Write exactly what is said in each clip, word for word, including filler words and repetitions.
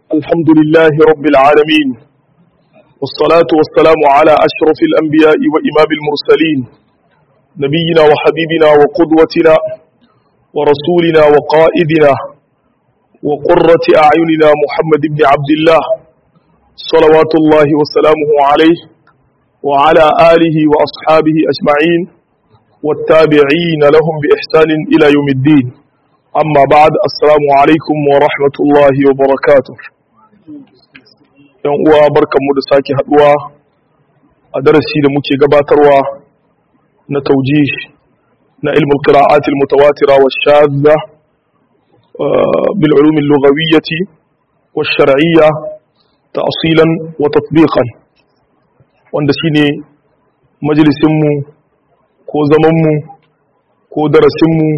الحمد لله رب العالمين والصلاة والسلام على أشرف الأنبياء وإمام المرسلين نبينا وحبيبنا وقدوتنا ورسولنا وقائدنا وقرة أعيننا محمد بن عبد الله صلوات الله وسلامه عليه وعلى آله وأصحابه أجمعين والتابعين لهم بإحسان إلى يوم الدين أما بعد السلام عليكم ورحمة الله وبركاته yan uwa barkanmu da sake haduwa a darasi da muke gabatarwa na taujih na ilmul qira'at al mutawatira wa shadda bil ulum al lughawiyyah wa shar'iyyah ta'silan wa tatbiqan wanda shine majalisin mu ko zaman mu ko darasin mu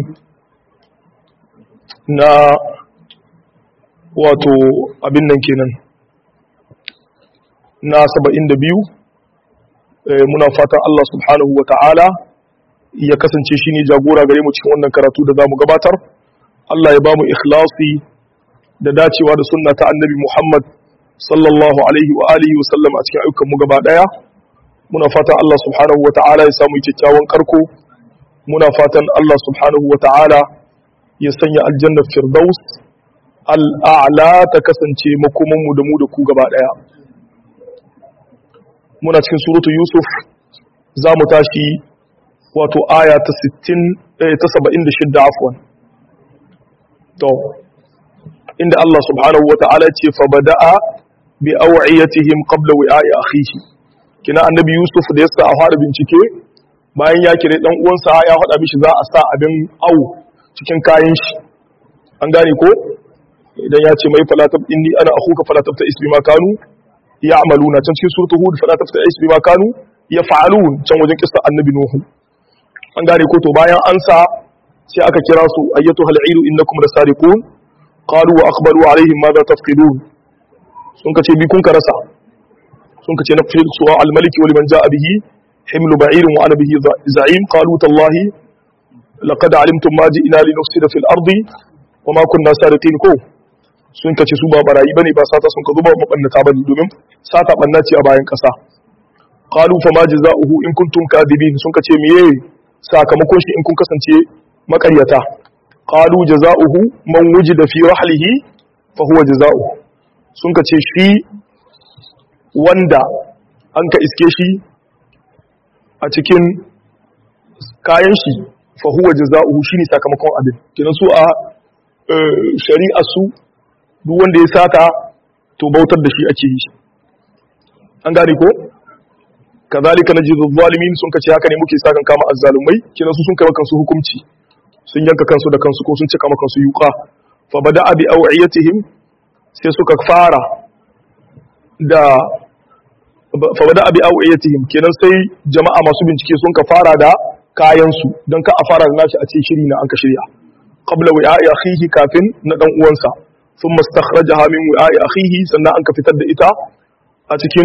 na wato abin nan kenan na saba'in da biyu muna fatan Allah subhanahu wa ta'ala ya kasance shi ne jagora gare mu cikin wannan karatu da za mu gabatar Allah ya ba mu ikhlasi da dacewa da sunna ta annabi Muhammad sallallahu alaihi wa alihi wa sallam a cikin ayyukan mu gaba daya muna fatan Allah subhanahu wa ta'ala ya samu kyakkyawan karko muna fatan Allah subhanahu wa ta'ala ya sanya aljannar firdaus al'a'la ta kasance makoman mu da mu da ku gaba daya muna cikin suratu Yusuf za mu tashi wato aya ta sittin ta saba'in da shida afwan to inda Allah subhanahu wata'ala ce fa bada'a bi aw'iyatihim qabla wi'a'i akhihi kina annabi Yusuf da yasa a fara bincike bayan ya kire dan uwansa ya faɗa mishi za a sa abin au cikin kayan shi an gane ko idan ya ce mai falatab inni ana akhuka falatab ta isbi ma kanu ya'maluna can cikin suratul hud fala taftais bima kanu yaf'alun can wajen kissa annabi nuhu an gane ko to bayan an sa sai aka kira su ayyatu hal'ilu innakum lasariqun qalu wa akhbaru alaihim madha tafqidun sun kace bi kun ka rasa sun kace na fi suwa al-malik wa liman ja'a bihi himlu ba'ir wa ana bihi za'im qalu tallahi laqad alimtum ma ji'na linufsida fil ardi wa ma kunna sariqin ko sun kace su ba barayi bane ba sata sun ka zuba mabannata bane domin sata banna ce a bayan kasa qalu fa ma jazaohu in kuntum kadibin sun kace miye sakamakon shi in kun kasance makaryata qalu jazaohu man wujida fi rahlihi fa huwa jazaohu sun kace shi wanda an ka iske shi a cikin kayan shi fa huwa jazaohu shine sakamakon abin kinan su a shari'a su duk wanda ya sata to bautar da shi ake yi an gane ko kazalika najidu zalimin sun kace haka ne muke sakan kama azzalumai kina su sun kai kansu hukunci sun yanka kansu da kansu ko sun cika maka kansu yuqa fa bada'a bi aw'iyatihim sai suka fara da fa bada'a bi aw'iyatihim kenan sai jama'a masu bincike sun ka fara da kayan su don ka a fara da nashi a ce shiri na an ka shirya qabla wi'a'i akhihi kafin na dan uwansa ثم استخرجها من وعاء أخيه sannan an ka fitar da ita a cikin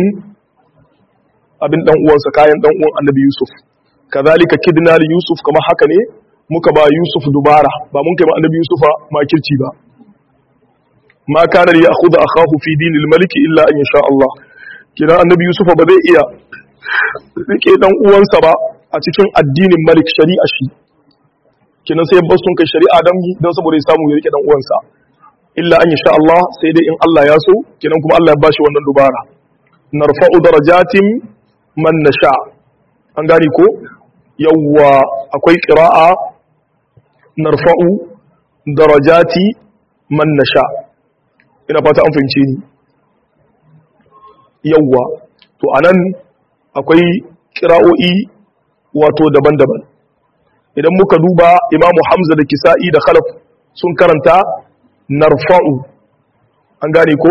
abin dan uwansa kayan dan uwan Annabi Yusuf kazalika kidna li Yusuf kama haka ne muka ba Yusuf dubara ba mun kai ma Annabi Yusufa makirci ba ma kana li ya'khudha akahu fi dinil malik illa an yasha Allah kina Annabi Yusufa ba zai iya rike dan uwansa ba a cikin addinin malik shari'a shi kina sai ba sun kai shari'a dan dan saboda ya samu ya rike dan uwansa illa an yasha Allah sai dai in Allah ya so kenan kuma Allah ya bashi wannan dubara narfa'u darajatin man nasha an gani ko yawwa akwai qira'a narfa'u darajati man nasha ina fata an fahimce ni yawwa to anan akwai qira'o'i wato daban-daban idan muka duba Imamu Hamza da Kisa'i da Khalaf sun karanta narfa'u an gane ko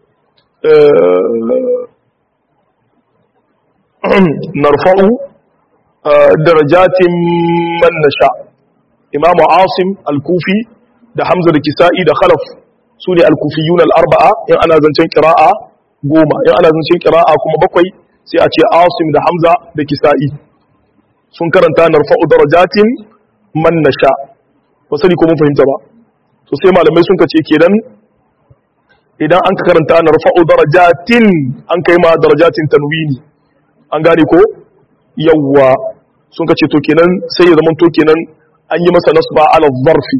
narfa'u darajatin man nasha Imam Asim al-Kufi da Hamza da Kisa'i da Khalaf su ne al-Kufiyun al-arba'a in ana zancen qira'a goma in ana zancen qira'a kuma bakwai sai a ce Asim da Hamza da Kisa'i sun karanta narfa'u darajatin man nasha ba sani ko mun fahimta ba to sai malamai sun kace kenan idan an ka karanta narfa'u darajatin an kai ma darajatin tanwini an gane ko yawwa sun ka ce to kenan sai ya zama to kenan an yi masa nasba ala zarfi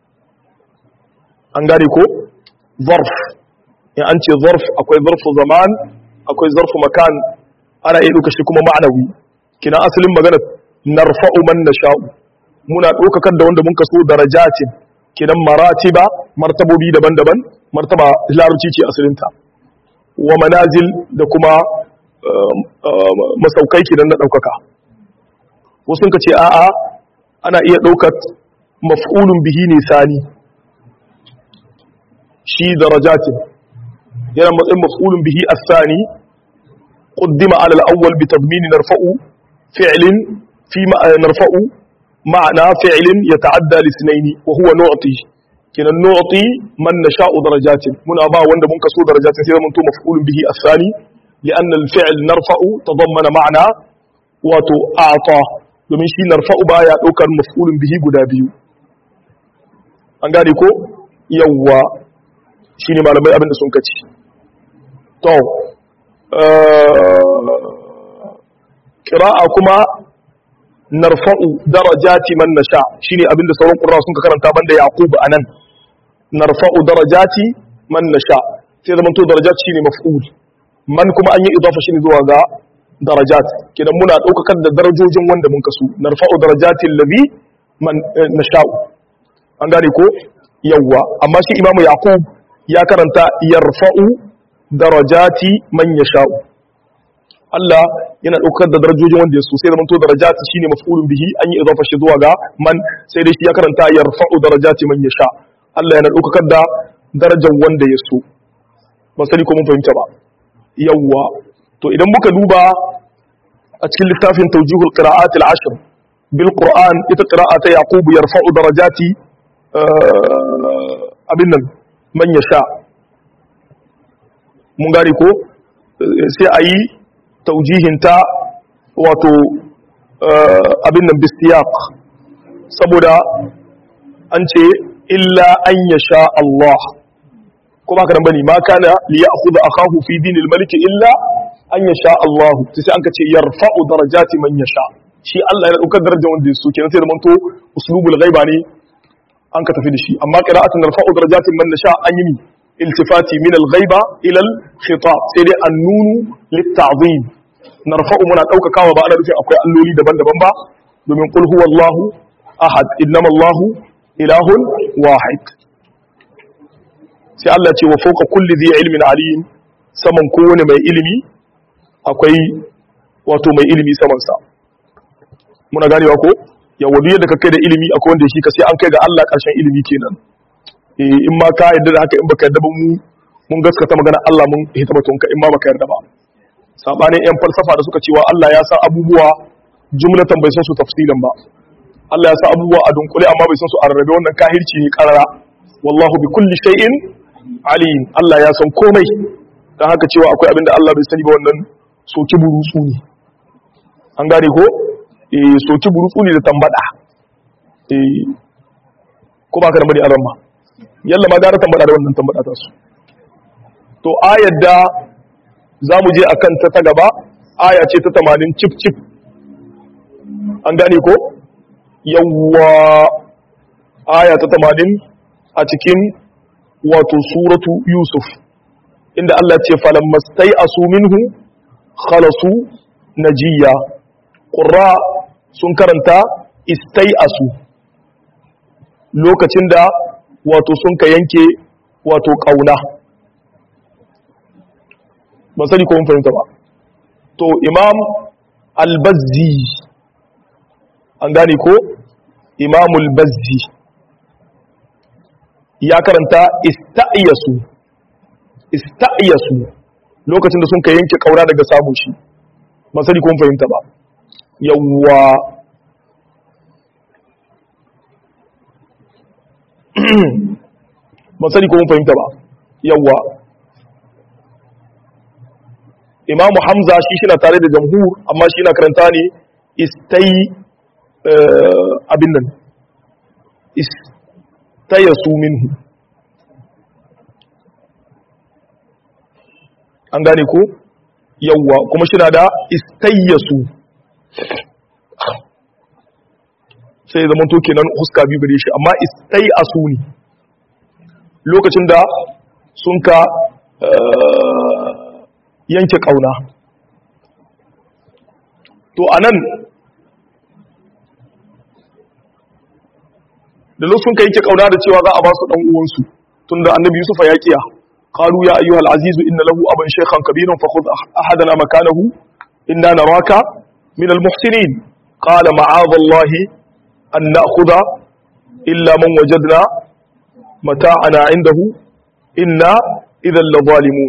an gane ko zarf in an ce zarf akwai zarfu zaman akwai zarfu makan ana iya ɗauka shi kuma ma'anawi kina asalin magana narfa'u man nasha'u muna ɗaukakar da wanda mun kaso darajatin kinan maratiba martabobi daban-daban martaba larabci ce asalinta wa manazil da kuma masaukai kinan na ɗaukaka wasu ka ce a'a ana iya ɗaukar maf'ulun bihi ne sani shi darajatin yana matsayin maf'ulun bihi as-sani qaddima ala al-awwal bi tadmin narfa'u fi'lin fi narfa'u ma'na fi'lin yata'adda li ithnayn wa huwa nu'ti kinan nu'ti man nasha'u darajatin muna ba wanda mun kaso darajatin sai mun to maf'ulun bihi as-sani لأن الفعل نرفع تضمن معنى wato a'ta domin shi narfa'u baya daukar maf'ulun bihi guda biyu an gane ko yawwa shine malamai abinda sun kace to qira'a kuma narfa'u darajati man nasha shine abinda sauran qurra sun ka karanta banda yaqub anan narfa'u darajati man nasha sai zaman to darajat shine maf'ul man kuma an yi idafa shine zuwa ga darajat kidan muna daukakar da darajojin wanda mun kasu narfa'u darajati allazi man nasha'u an gane ko yawwa amma shi imamu yaqub ya karanta yarfa'u darajati man yasha'u Allah yana daukar da darajojin wanda ya so sai zaman to darajati shine maf'ulun bihi an yi idafa shi zuwa ga man sai dai shi ya karanta yarfa'u darajati man yasha Allah yana daukar da darajar wanda ya so ba sani ko mun fahimta ba yawwa to idan muka duba a cikin littafin tawjihul qira'at al-ashr bil qur'an ita qira'ata yaqub yarfa'u darajati abin nan man yasha mun gari ko sai ayi tawjihin ta wato abin nan bistiyaq saboda an ce illa an yasha Allah ko ba ka nan bane ma kana li ya'khudha akahu fi dinil malik illa an yasha Allah sai an ka ce yarfa'u darajati man yasha shi Allah ya daukar darajar wanda ya so kenan sai da manto uslubul ghaiba ne an ka tafi da shi amma qira'atun narfa'u darajatin man nasha an yi iltifati min al-ghaiba ila al-khitab sai dai an-nunu lit-ta'zim narfa'u muna daukakawa ba ana nufin akwai alloli daban-daban ba domin qul huwallahu ahad innama Allahu ilahun wahid sai Allah ce wa fawqa kulli dhi ilmin alim saman kowane mai ilimi akwai wato mai ilimi saman sa muna ganewa ko yawa duk yadda ka kai da ilimi akwai wanda shi ka sai an kai ga Allah karshen ilimi kenan eh in ma ka yarda da haka in baka yarda ba mu mun gaskata magana Allah mun hita batun ka in ma baka yarda ba sabanin yan falsafa da suka cewa Allah ya san abubuwa jumlatan bai san su tafsilan ba Allah ya san abubuwa a dunkule amma bai san su a rarrabe wannan kahirci ne karara wallahu bi kulli shay'in alim Allah ya san komai dan haka cewa akwai abinda Allah bai sani ba wannan soki burutsu ne an gane ko eh soki burutsu ne da tambada eh ko ba ka da bari aran ma yalla ma gara tambada da wannan tambada ta su to ayar da zamu je akan ta ta gaba aya ce ta tamanin cif cif an gane ko yawwa aya ta tamanin a cikin wato suratu yusuf inda Allah ce falan mastai asu minhu khalasu najiya qurra sun karanta istai asu lokacin da wato sun ka yanke wato kauna ba sani ko mun fahimta ba to imam al-bazzi an gane ko imam al-bazzi ya karanta ista'iyasu ista'iyasu lokacin da sun ka yanke kaura daga samu shi ba sani ko mun fahimta ba yawwa ba sani ko mun fahimta ba yawwa imamu hamza shi shi na tare da jamhur amma shi na karanta ne istai abin nan istayasu minhu an gane ko yawwa kuma shi na da istayyasu sai zaman to kenan huska biyu gare shi amma istayyasu ne lokacin da sun ka yanke kauna to anan da lokacin sun ka yanke kauna da cewa za a ba su dan uwansu tunda annabi Yusuf ya kiya qalu ya ayyuhal aziz inna lahu aban shaykhan kabiran fakhudh ahadana makanahu inna naraka min al muhsinin qala ma'adha allahi an na'khudha illa man wajadna mata'ana indahu inna idhan la zalimun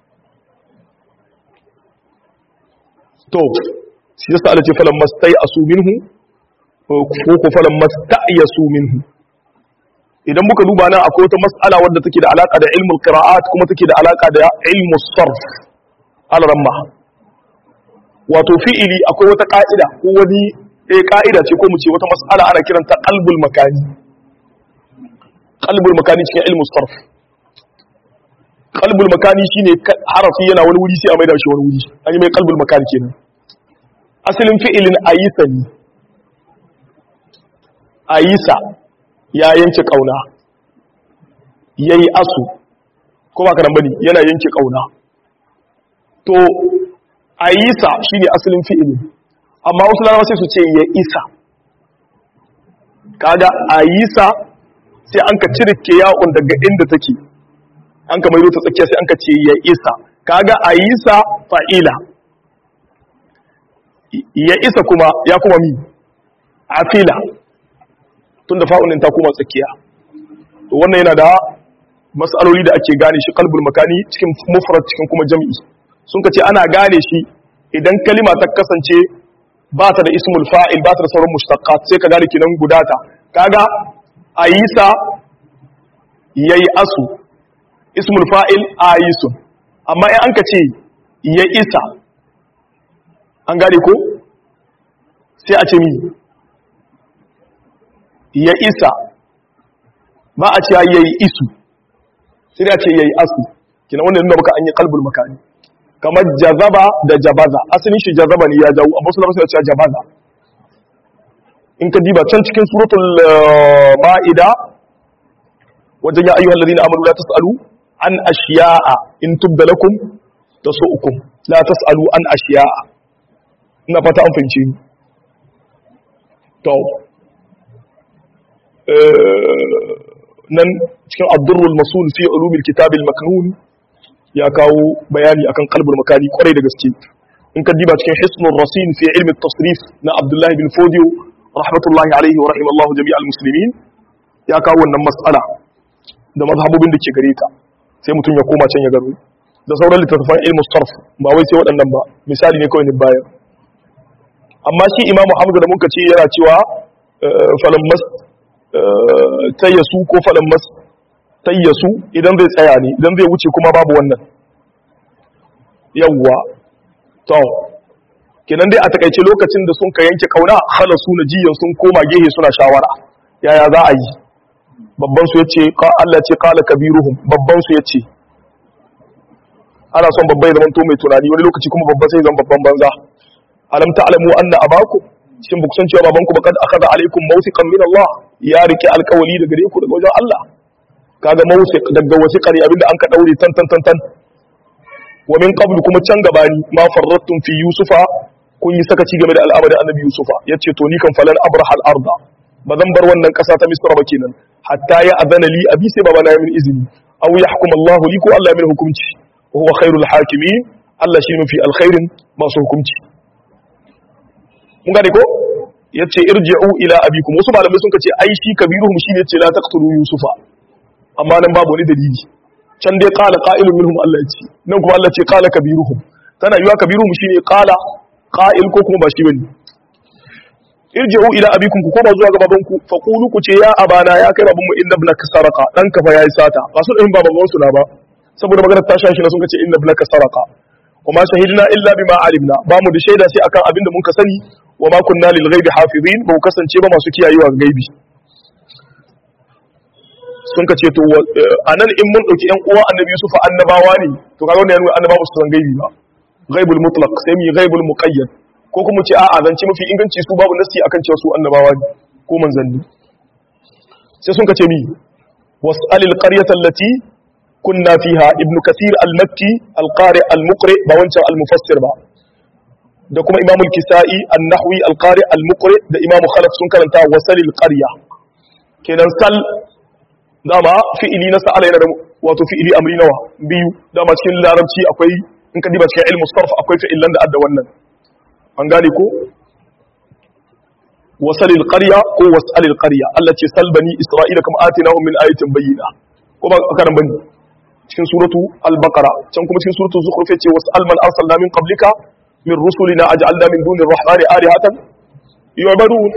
to shi yasa Allah ce falan mastai asu minhu ko ko falan mastayasu minhu idan muka duba nan akwai wata mas'ala wadda take da alaka da ilmul qira'at kuma take da alaka da ilmus sarf al-ramma wato fi'ili akwai wata ka'ida ko wani eh ka'ida ce ko mu ce wata mas'ala ana kiranta qalbul makani qalbul makani cikin ilmus sarf qalbul makani shine harafi yana wani wuri sai a maida shi wani wuri an yi mai qalbul makani kenan asalin fi'ilin ayisa ne ayisa ya yanke kauna yayi asu ko ba karan bane yana yanke kauna to ayisa shine asalin fi'ili amma wasu larabawa sai su ce ya isa kaga ayisa sai an ka cire ya'un daga inda take an ka maido ta tsakiya sai an ka ce ya isa kaga ayisa fa'ila ya isa kuma ya kuma mi afila tunda fa'un ta kuma tsakiya to wannan yana da mas'aloli da ake gane shi qalbul makani cikin mufrad cikin kuma jam'i sun kace ana gane shi idan kalima ta kasance ba ta da ismul fa'il ba ta da sauran mushtaqat sai ka gane kinan gudata kaga ayisa yayi asu ismul fa'il ayisun amma in an kace ya isa an gane ko sai a ce mi ya isa ba a ce ya yi isu sai a ce ya yi asu kina wannan nuna baka an yi kalbul makani kamar jazaba da jabaza asalin shi jazaba ne ya jawo amma suna masu ya jabaza in ka diba can cikin suratul ma'ida wajen ya ayyuhal ladina amanu la tasalu an ashiya'a in tubda lakum tasu'ukum la tasalu an ashiya'a ina fata an fahimce ni to nan cikin abdurrul masul fi ulumil kitab al maknun ya kawo bayani akan qalbul makani kwarai da gaske in ka diba cikin hisnul rasin fi ilmi at-tasrif na abdullah bin fodio rahmatullahi alayhi wa rahimallahu jami'al muslimin ya kawo wannan mas'ala da mazhabobin da ke gare ta sai mutum ya koma can ya garo da sauran littattafan ilmu sarf ba wai sai waɗannan ba misali ne kawai ne bayar amma shi imamu hamza da muka ce yana cewa falammas tayyasu ko falammas tayyasu idan zai tsaya ne idan zai wuce kuma babu wannan yawwa to kenan dai a takaice lokacin da sun ka yanke kauna khalasu najiyan sun koma gehe suna shawara yaya za a yi babban su yace Allah ce qala kabiruhum babban su yace ana son babbai zaman to mai tunani wani lokaci kuma babba sai zan babban banza alam ta'lamu anna abakum shin buku san cewa babanku ba kad akhadha alaykum mawthiqan min Allah ya rike alkawali daga gare ku daga wajen Allah kaga mawthiq daga wasiqari abinda an ka daure tan tan tan tan wa min qabl kuma can gabani ma farrattum fi yusufa kun yi sakaci game da al'amari annabi yusufa yace to ni kan falan abraha al-arda bazan bar wannan kasa ta misra ba kenan hatta ya adana li abi sai baba na yi min izini aw yahkum Allah li ko Allah ya min hukunci wa huwa khairul hakimin Allah shi mafi alkhairin masu hukunci mun gane ko yace irji'u ila abikum wasu malamai sun kace ai shi kabiruhum shine yace la taqtulu yusufa amma nan babu wani dalili can dai qala qa'ilun minhum Allah yace nan kuma Allah ce qala kabiruhum tana yiwa kabiruhum shine qala qa'il ko kuma ba shi bane irji'u ila abikum ku koma zuwa ga babanku fa qulu ku ce ya abana ya kai babanmu inna ibnaka sarqa dan ka fa yayi sata ba su din baban su na ba saboda maganar ta shashi na sun kace inna ibnaka sarqa kuma shahidna illa bima alimna ba mu da shaida sai akan abinda mun ka sani wa ma kunna lil ghaibi hafizin ba mu kasance ba masu kiyayewa gaibi sun ka ce to anan in mun dauki yan uwa annabi Yusuf annabawa ne to kaga wannan yana annabawa su san gaibi ba ghaibul mutlaq sai mi ghaibul muqayyad ko kuma ce a'a zance mafi inganci su babu nasi akan cewa su annabawa ne ko manzanni sai sun ka ce mi was'alil qaryata allati kunna fiha ibn kathir al-makki al-qari al-muqri ba wancan al-mufassir ba da kuma imam al-kisai an-nahwi al-qari al-muqri da imam khalaf sun karanta wasalil qarya kenan sal dama fi'ili na sa'ala yana da wato fi'ili amri nawa biyu dama cikin larabci akwai in ka diba cikin ilmu sarf akwai fi'ilan da adda wannan an gane ko wasalil qarya ko wasalil qarya Allah ce sal bani isra'ila kam atinahum min ayatin bayyina ko ba karan bane cikin suratu al-baqara can kuma cikin suratu zukhruf ce wasal man arsalna min qablika min rusulina aj'alna min duni ar-rahmani alihatan yu'badun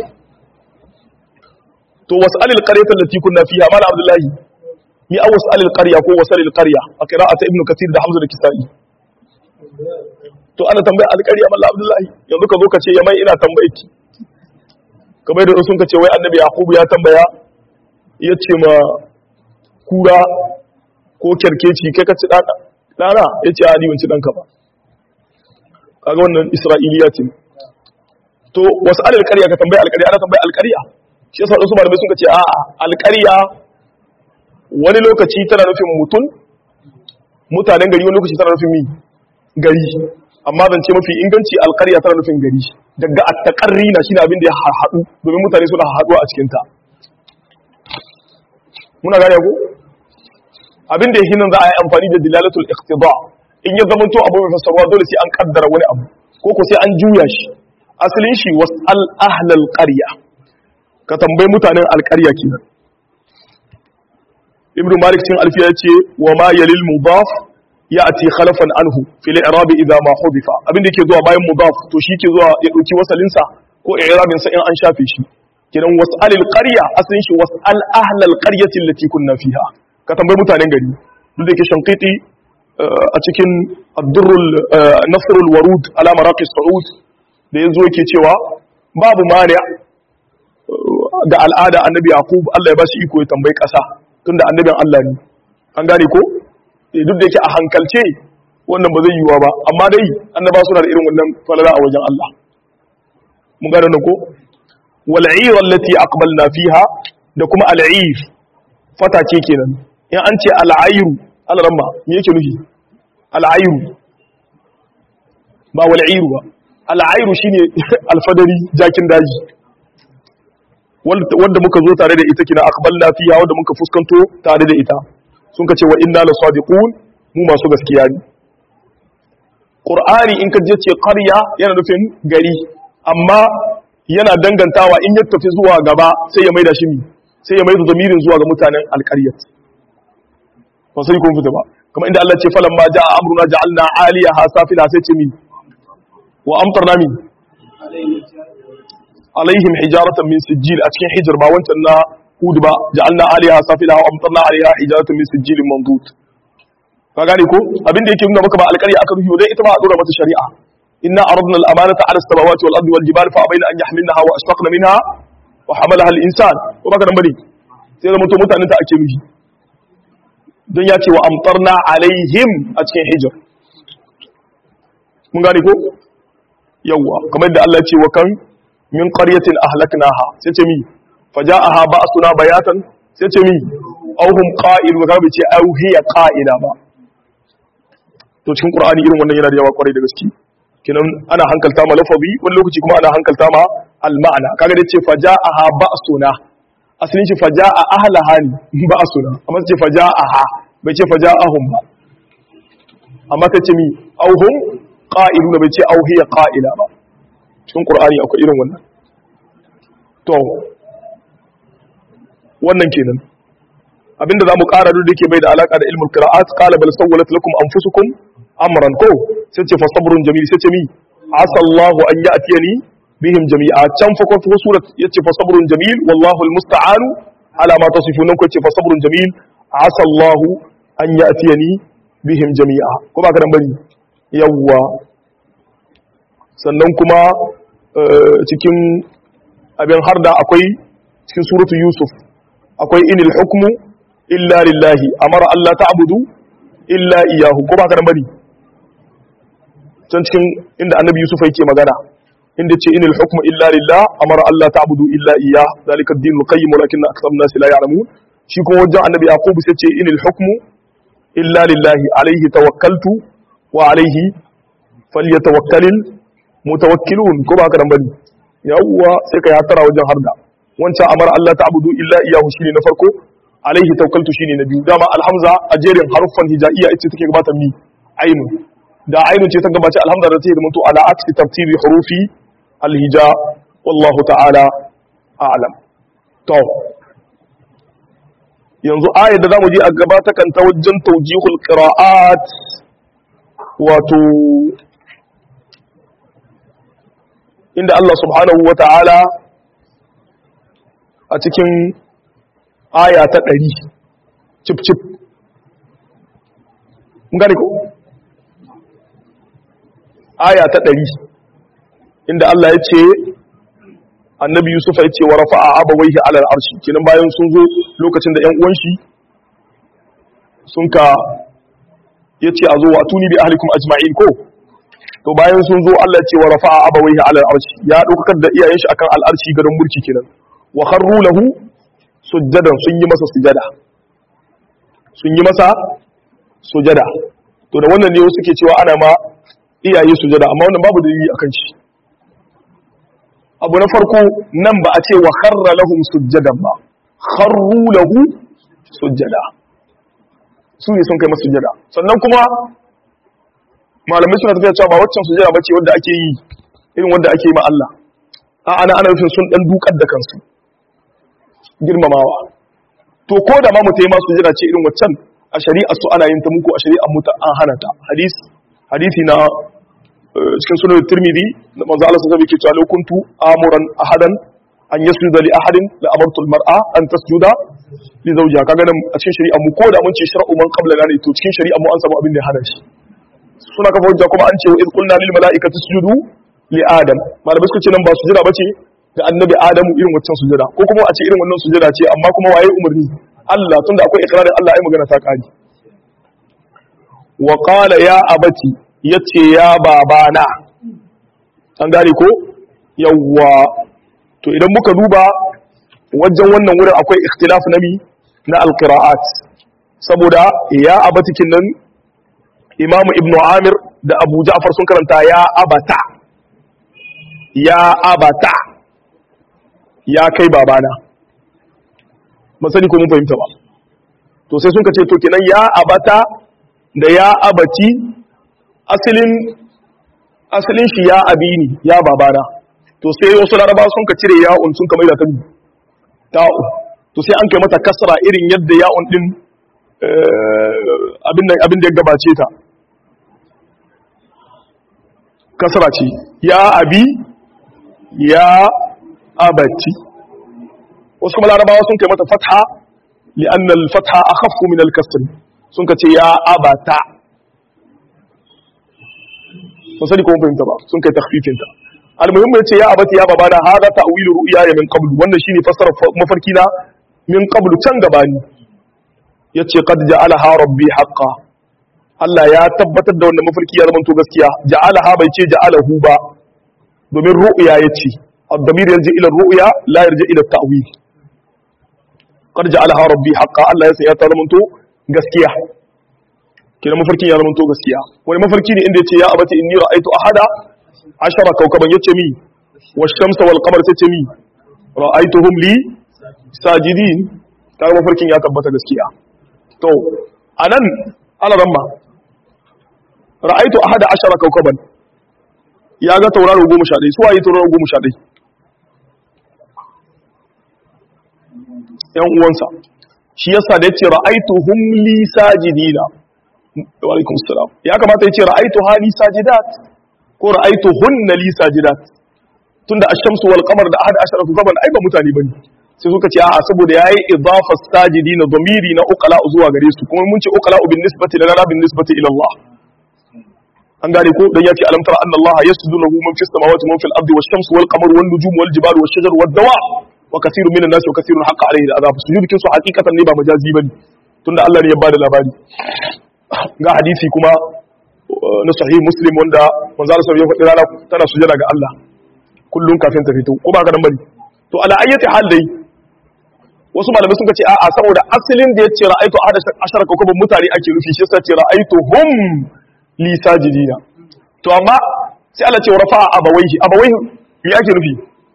to was'alil qaryata allati kunna fiha mal abdullahi ni aw was'alil qarya ko wasalil qarya a qira'ata ibnu kathir da hamza da kisai to ana tambaya al-qarya mal abdullahi yanzu ka zo ka ce yamai ina tambaye ki kamar da sun ka ce wai annabi yaqub ya tambaya yace ma kura ko kerkeci kai ka ci dana dana yace a ni ban ci danka ba kaga wannan isra'iliya ce to was'alil qarya ka tambaya al-qarya ana tambaya al-qarya shi yasa wasu malamai suka ce a alƙarya wani lokaci tana nufin mutum mutanen gari wani lokaci tana nufin mi gari amma zan ce mafi inganci alƙarya tana nufin gari daga attaqarri na shine abin da ya haɗu domin mutane suna haɗuwa a cikin ta muna gane ko abin da yake nan za a yi amfani da dilalatul iqtida in ya zama to abu mai fassarwa dole sai an kaddara wani abu ko ko sai an juya shi asalin shi wasal ahlal qarya ka tambayi mutanen alƙarya kenan ibnu malik cin alfiya yace wa ma yalil mudaf ya'ti khalafan anhu fil i'rab idha ma hudifa abin da yake zuwa bayan mudaf to shi ke zuwa ya dauki wasalin sa ko i'rabin sa in an shafe shi kenan was'alil qarya asalin shi was'al ahlal qaryati allati kunna fiha ka tambayi mutanen gari duk da yake shanqiti a cikin ad-durrul nasrul warud ala maraqi saud da yazo yake cewa babu mani ga al'ada annabi yaqub Allah ya bashi iko ya tambayi kasa tunda annabin Allah ne an gane ko duk da yake a hankalce wannan ba zai yiwa ba amma dai annaba suna da irin wannan falala a wajen Allah mun gane nan ko wal 'ir allati aqbalna fiha da kuma al'ir fata ce kenan in an ce al'ayru al-ramma me yake nufi al'ayru ba wal 'ir ba al'ayru shine alfadari jakin daji wanda muka zo tare da ita kina aqbalna fiha wanda muka fuskanto tare da ita sun ka ce wa inna la sadiqun mu masu gaskiya ne qur'ani in ka je ce qarya yana nufin gari amma yana dangantawa in ya tafi zuwa gaba sai ya maida shi mi sai ya maida zamirin zuwa ga mutanen alqaryat ba sai kun fita ba kamar inda Allah ce falamma jaa amruna ja'alna 'aliyaha safila sai ce mi wa amtarna mi alaihim hijaratan min sijil a cikin hijr ba wancan na hud ba ja'alna 'aliyaha safila wa amtarna 'alayha hijaratan min sijilin mandud ka gane ko abin da yake nuna maka ba alƙarya aka ruhiyo dai ita ba a dora mata shari'a inna aradna al-amanata 'ala as-samawati wal ardi wal jibali fa abayna an yahmilnaha wa ashfaqna minha wa hamalaha al-insan ko baka nan bane sai da mutum mutanen ta ake ruhi don ya ce wa amtarna alaihim a cikin hijr mun gane ko yawa kamar da Allah ya ce wa kan min qaryatin ahlaknaha sai ce mi faja'aha ba'suna bayatan sai ce mi auhum qa'il wa gabe ce au hiya qa'ila ba to cikin qur'ani irin wannan yana da yawa kwarai da gaske kinan ana hankalta ma lafazi wani lokaci kuma ana hankalta ma al-ma'ana kaga da ce faja'aha ba'suna asalin shi faja'a ahlaha ni ba'suna amma sai ce faja'aha bai ce faja'ahum ba amma sai ce mi auhum qa'iluna bai ce au hiya qa'ila ba cikin qur'ani akwai irin wannan to wannan kenan abinda zamu ƙara duk da yake bai da alaka da ilmul qira'at qala bal sawwalat lakum anfusukum amran ko sai ce fasabrun jamil sai ce mi asa Allah an ya'tiyani bihim jami'a can fa ko surat yace fasabrun jamil wallahu almusta'anu ala ma tasifun ko yace fasabrun jamil asa Allah an ya'tiyani bihim jami'a ko ba ka dan bari yawwa sannan kuma cikin abin harda akwai cikin suratu yusuf akwai inil hukmu illa lillahi amara Allah ta'budu illa iyyahu ko ba ka nan bari can cikin inda annabi Yusuf yake magana inda ce inil hukmu illa lillah amara Allah ta'budu illa iyyah zalika ad-dinul qayyim walakinna aktharun nas la ya'lamun shi kuma wajen annabi Yaqub sai ce inil hukmu illa lillahi alayhi tawakkaltu wa alayhi falyatawakkalul mutawakkilun ko ba ka nan bari yawwa sai ka ya tara wajen harda wancan amara Allah ta'budu illa iyyahu shine na farko alaihi tawakkaltu shine na biyu dama alhamza a jerin haruffan hijaiya ita take gabatar mi ainu da ainu ce ta gabace alhamza da take zamanto ala aksi tartibi hurufi alhija wallahu ta'ala a'lam to yanzu ayar da zamu je a gabata kan ta wajen tawjihul qira'at wato inda Allah subhanahu wa ta'ala a cikin aya ta ɗari cip cip gani ko aya ta ɗari inda Allah ya ce annabi Yusuf ya ce wa rafa'a abawaihi alal arshi kenan bayan sun zo lokacin da ƴan uwan shi sun ka yace a zo wa tuni bi ahlikum ajma'in ko to bayan sun zo Allah ya ce wa rafa'a abawaihi alal arshi ya daukar da iyayen shi akan al arshi garin mulki kenan wa kharru lahu sujjadan sun yi masa sujada sun yi masa sujada to da wannan ne wasu suke cewa ana ma iyaye sujada amma wannan babu dalili akan shi abu na farko nan ba a ce wa kharra lahum sujjadan ba kharru lahu sujjada su ne sun kai masa sujada sannan kuma malamai suna tafiya cewa ba waccan sujada bace wanda ake yi irin wanda ake yi ma Allah a ana ana nufin sun dan dukar da kansu girmamawa to ko da ma mu tayi masu sujada ce irin waccan a shari'a su ana yin ta muku a shari'a mu ta an hana ta hadis hadisi na cikin sunan Tirmidhi da manzo Allah sallallahu alaihi wasallam yake cewa kuntu amuran ahadan an yasjuda li ahadin la amartu al-mar'a an tasjuda li zawjiha kaga nan a cikin shari'a mu ko da mun ce shar'u man qabla ne to cikin shari'a mu an samu abin da ya hana shi suna kafa hujja kuma an ce wa iz qulna lil mala'ikati isjudu li adam malamai suka ce nan ba sujada bace ga annabi adamu irin waccan sujada ko kuma a ce irin wannan sujada ce amma kuma waye umarni Allah tunda akwai ikrarin Allah ai magana ta kare wa qala ya abati yace ya babana an gane ko yawwa to idan muka duba wajen wannan wurin akwai ikhtilaf nabi na alqiraat saboda ya abati kinnan imam ibnu amir da abu ja'far sun karanta ya abata ya abata ya kai babana masani ko mun fahimta ba to sai sun kace to kenan ya abata da ya abati asalin asalin shi ya abini ya babana to sai wasu laraba sun ka cire ya'un sun ka maida ta ta'u to sai an kai mata kasra irin yadda ya'un din abin da abin da ya gabace ta kasra ce ya abi ya abati wasu kuma larabawa sun kai mata fatha li'anna al-fatha akhaffu min al-kasr sun ka ce ya abata ba sani ko mun fahimta ba sun kai takhfifin ta al-muhimmi yace ya abati ya babana hada ta'wilu ru'ya min qabl wannan shine fasara mafarki na min qabl can gabani yace qad ja'alaha rabbi haqqan Allah ya tabbatar da wannan mafarki ya zama to gaskiya ja'alaha bai ce ja'alahu ba domin ru'ya yace ad-damir yarji ila ar-ru'ya la yarji ila at-ta'wil qad ja'alaha rabbi haqqan Allah ya sai ta zama to gaskiya kina mafarkin ya zama to gaskiya wani mafarki ne inda yace ya abati inni ra'aytu ahada ashara kawkaban yace mi wash-shamsa wal-qamar yace mi ra'aytuhum li sajidin kaga mafarkin ya tabbata gaskiya to anan ala ramma ra'aytu ahada ashara kawkaban ya ga tauraro goma sha ɗaya su waye tauraro goma sha ɗaya yan uwansa shi yasa da yace ra'aytuhum li sajidina wa alaikum assalam ya kamata yace ra'aytu hali sajidat ko ra'aytu hunna li sajidat tunda ash-shamsu wal qamar da ahad ashara kawkaban ai ba mutane bane sai suka ce a'a saboda yayi idafa sajidina dhamiri na uqala zuwa gare su kuma mun ce uqala bin nisbati lana bin nisbati ila Allah an gane ko dan yace alam tara anna Allah yasjudu lahu man fis samawati man fil ardi wash-shamsu wal qamaru wan nujumu wal jibalu wash-shajaru wad dawa wa kathirun minan nasi wa kathirun haqqa alayhi al-adhab sujud kin su haqiqatan ne ba majazi bane tunda Allah ne ya bada labari ga hadisi kuma na sahih muslim wanda manzo Allah ya faɗi rana tana sujada ga Allah kullun kafin ta fito ko ba ka dan bari to ala ayyati hal dai wasu malamai sun ce a'a saboda asalin da yace ra'aytu ahada ashara kawkaban mutane ake rufi shi yasa ce ra'aytu hum li sajidina to amma sai Allah ce rafa'a abawaihi abawaihi me ake nufi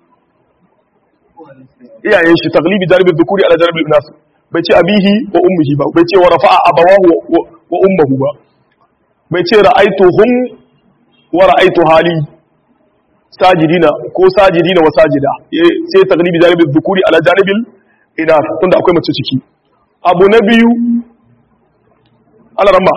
iyayen shi taglibi janibi dhukuri ala janibi al-inas bai ce abihi wa ummihi ba bai ce wa rafa'a abawahu wa ummuhu ba bai ce ra'aytuhum wa ra'aytu hali sajidina ko sajidina wa sajida sai taglibi janibi dhukuri ala janibi al-inas tunda akwai mace ciki abu na biyu alaramma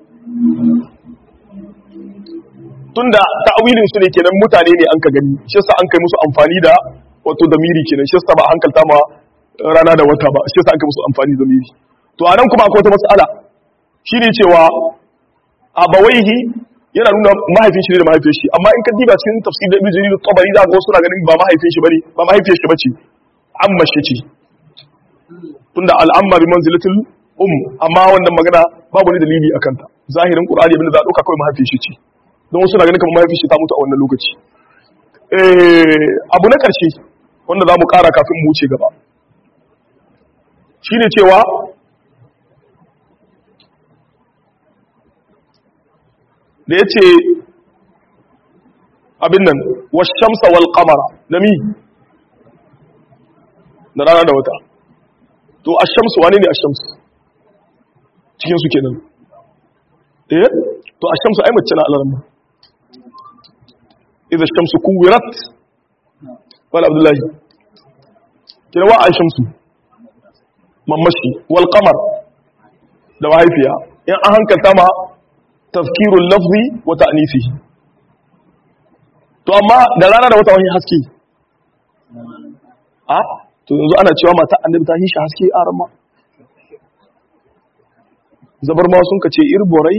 tunda ta'awilin su ne kenan mutane ne an ka gani shi yasa an kai musu amfani da wato damiri kenan shi yasa ba hankalta ma rana da wata ba shi yasa an kai musu amfani da damiri to anan kuma akwai wata mas'ala shine cewa abawaihi yana nuna mahaifin shi ne da mahaifin shi amma in ka diba cikin tafsir da Ibn Jarir al-Tabari da ga wasu na ganin ba mahaifin shi bane ba mahaifin shi bace amma shi ce tunda al'amma bi manzilatil um amma wannan magana babu ni dalili akan ta zahirin Qur'ani abinda za a dauka kai mahaifin shi ce don wasu na ganin kamar mahaifin shi ta mutu a wannan lokaci abu na ƙarshe wanda za mu ƙara kafin mu wuce gaba shi ne cewa da ya ce abin nan washamsa wal qamara da mi da rana da wata to ashamsu wane ne ashamsu cikinsu kenan eh to ashamsu ai mace na alarma إذا الشمس كورت قال عبد الله كده وقع الشمس ممشي والقمر ده وهي فيها يعني أهنك تما تذكير اللفظ وتأنيثه to amma da rana da wata wani haske a to yanzu ana cewa mata annabi ta hishi haske a rama zabar ma sun kace irborai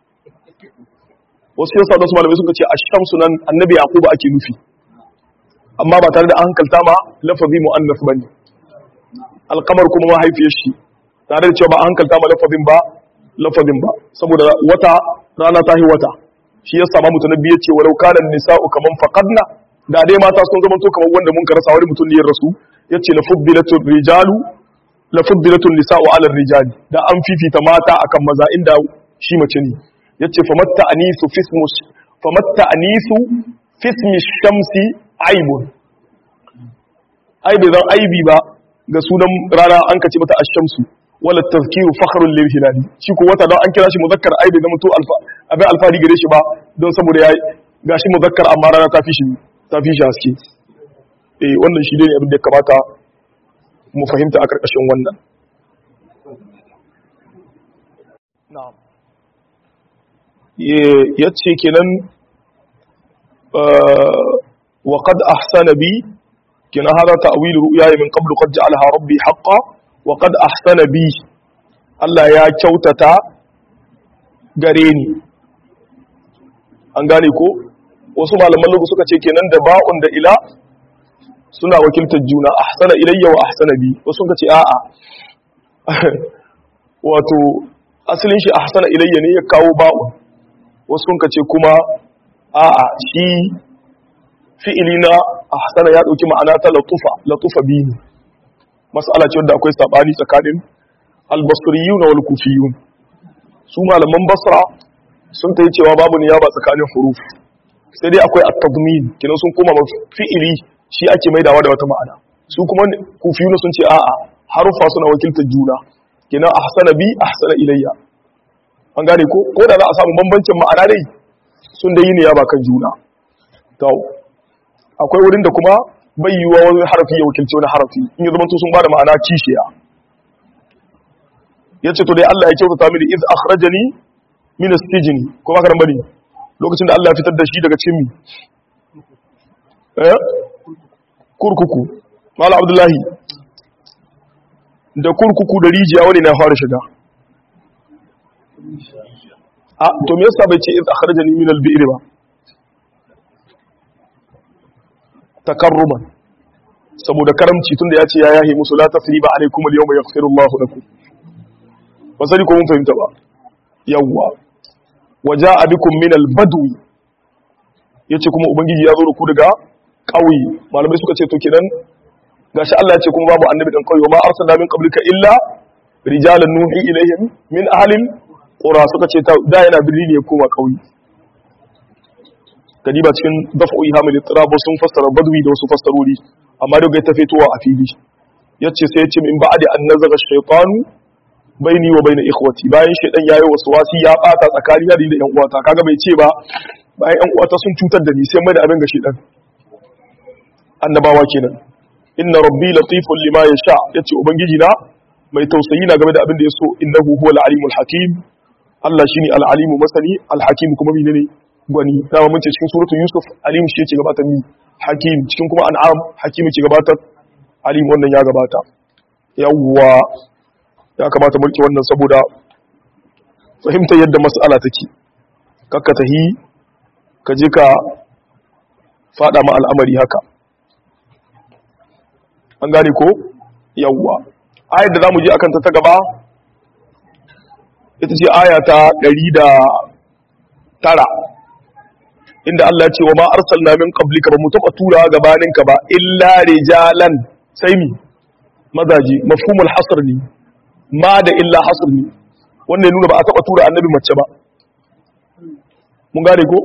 wasu yasa da su malamai suka ce ash-shamsu nan annabi yaqub ake nufi amma ba tare da an hankalta ma lafazi muannas bane al-qamar kuma mahaifiyar shi tare da cewa ba an hankalta ma lafazin ba lafazin ba saboda wata rana ta hi wata shi yasa ma mutanabbi yace walau kana nisa'u kaman faqadna da dai mata sun zama to kamar wanda mun karasa wani mutum ne ya rasu yace la fuddilatul rijalu la fuddilatul nisa'u 'ala ar-rijali da an fifita mata akan maza inda shi mace ne yace famatta anisu fismus famatta anisu fismi shamsi aibun aibi zan aibi ba ga sunan rana an kace mata ash-shamsu wala tazkiru fakhrun lil hilali shi ko wata don an kira shi muzakkar aibi da mutu alfa abin alfari gare shi ba don saboda ya gashi muzakkar amma rana ta fi shi ta fi shi haske eh wannan shi dai abin da ya kamata mu fahimta a karkashin wannan na'am yace kenan wa qad ahsana bi kina hada ta'wil ru'ya min qablu qad ja'alaha rabbi haqqan wa qad ahsana bi Allah ya kyautata gare ni an gane ko wasu malaman lugu suka ce kenan da ba'un da ila suna wakiltar juna ahsana ilayya wa ahsana bi wasu suka ce a'a wato asalin shi ahsana ilayya ne ya kawo ba'un wasu sun ce kuma a'a shi fi'ili na ahsana ya dauki ma'ana ta latufa latufa bi ne mas'ala ce wanda akwai sabani tsakanin al-basriyun wal kufiyun su malaman basra sun tayi cewa babu niyaba tsakanin huruf sai dai akwai at-tadmin kinan sun koma fi'ili shi ake maidawa da wata ma'ana su kuma kufiyun sun ce a'a harufa suna wakiltar juna kinan ahsana bi ahsana ilayya an gane ko ko da za a samu bambancin ma'ana dai sun da yi ne ya ba kan juna to akwai wurin da kuma bai yiwuwa wani harafi ya wakilci wani harafi in ya zama sun ba da ma'ana kishiya ya ce to dai Allah ya kyautata mini iz akhrajani min as-sijni ko ba karan bane lokacin da Allah ya fitar da shi daga cikin mi eh kurkuku mala abdullahi da kurkuku da rijiya wani na fara shiga a to me yasa bai ce iz akhrajani min al-bi'r ba takarruman saboda karamci tunda ya ce ya yahi musu la tasriba alaikum al-yawma yaghfiru Allahu lakum ba sani ko mun fahimta ba yawwa waja'a bikum min al-badwi yace kuma ubangiji ya zo da ku daga ƙauye malamai suka ce to kenan gashi Allah ya ce kuma babu annabi dan ƙauye ma arsalna min qablika illa rijalan nuhi ilaihim min ahlil qura suka ce da yana birni ne ya koma ƙauye kadiba cikin daf'u ihamil ittirab sun fassara badwi da wasu fassarori amma daga ta fitowa a fili yace sai yace min ba'di an nazaga shaytanu baini wa baina ikhwati bayan shaydan yayi wasu wasi ya bata tsakani da yan uwata kaga bai ce ba bayan yan uwata sun cutar da ni sai mai da abin ga shaydan annabawa kenan inna rabbi latifun lima yasha yace ubangiji na mai tausayi na game da abin da yaso innahu huwal alimul hakim Allah shine al-alimu masani al-hakim kuma menene gwani dama mun ce cikin suratul yusuf alim shi yake gabatar ni hakim cikin kuma an'am hakim yake gabatar alim wannan ya gabata yawwa ya kamata mulki wannan saboda fahimtar yadda mas'ala take kakka tahi ka je ka fada ma al'amari haka an gane ko yawwa ayar da zamu je akan ta ta gaba ita ce aya ta ɗari da tara inda Allah ya ce wa ma arsalna min qablika ba mu taba tura gabaninka ba illa rijalan sai mi mazaji mafhumul hasr ne ma da illa hasr ne wannan nuna ba a taba tura annabi mace ba mun gane ko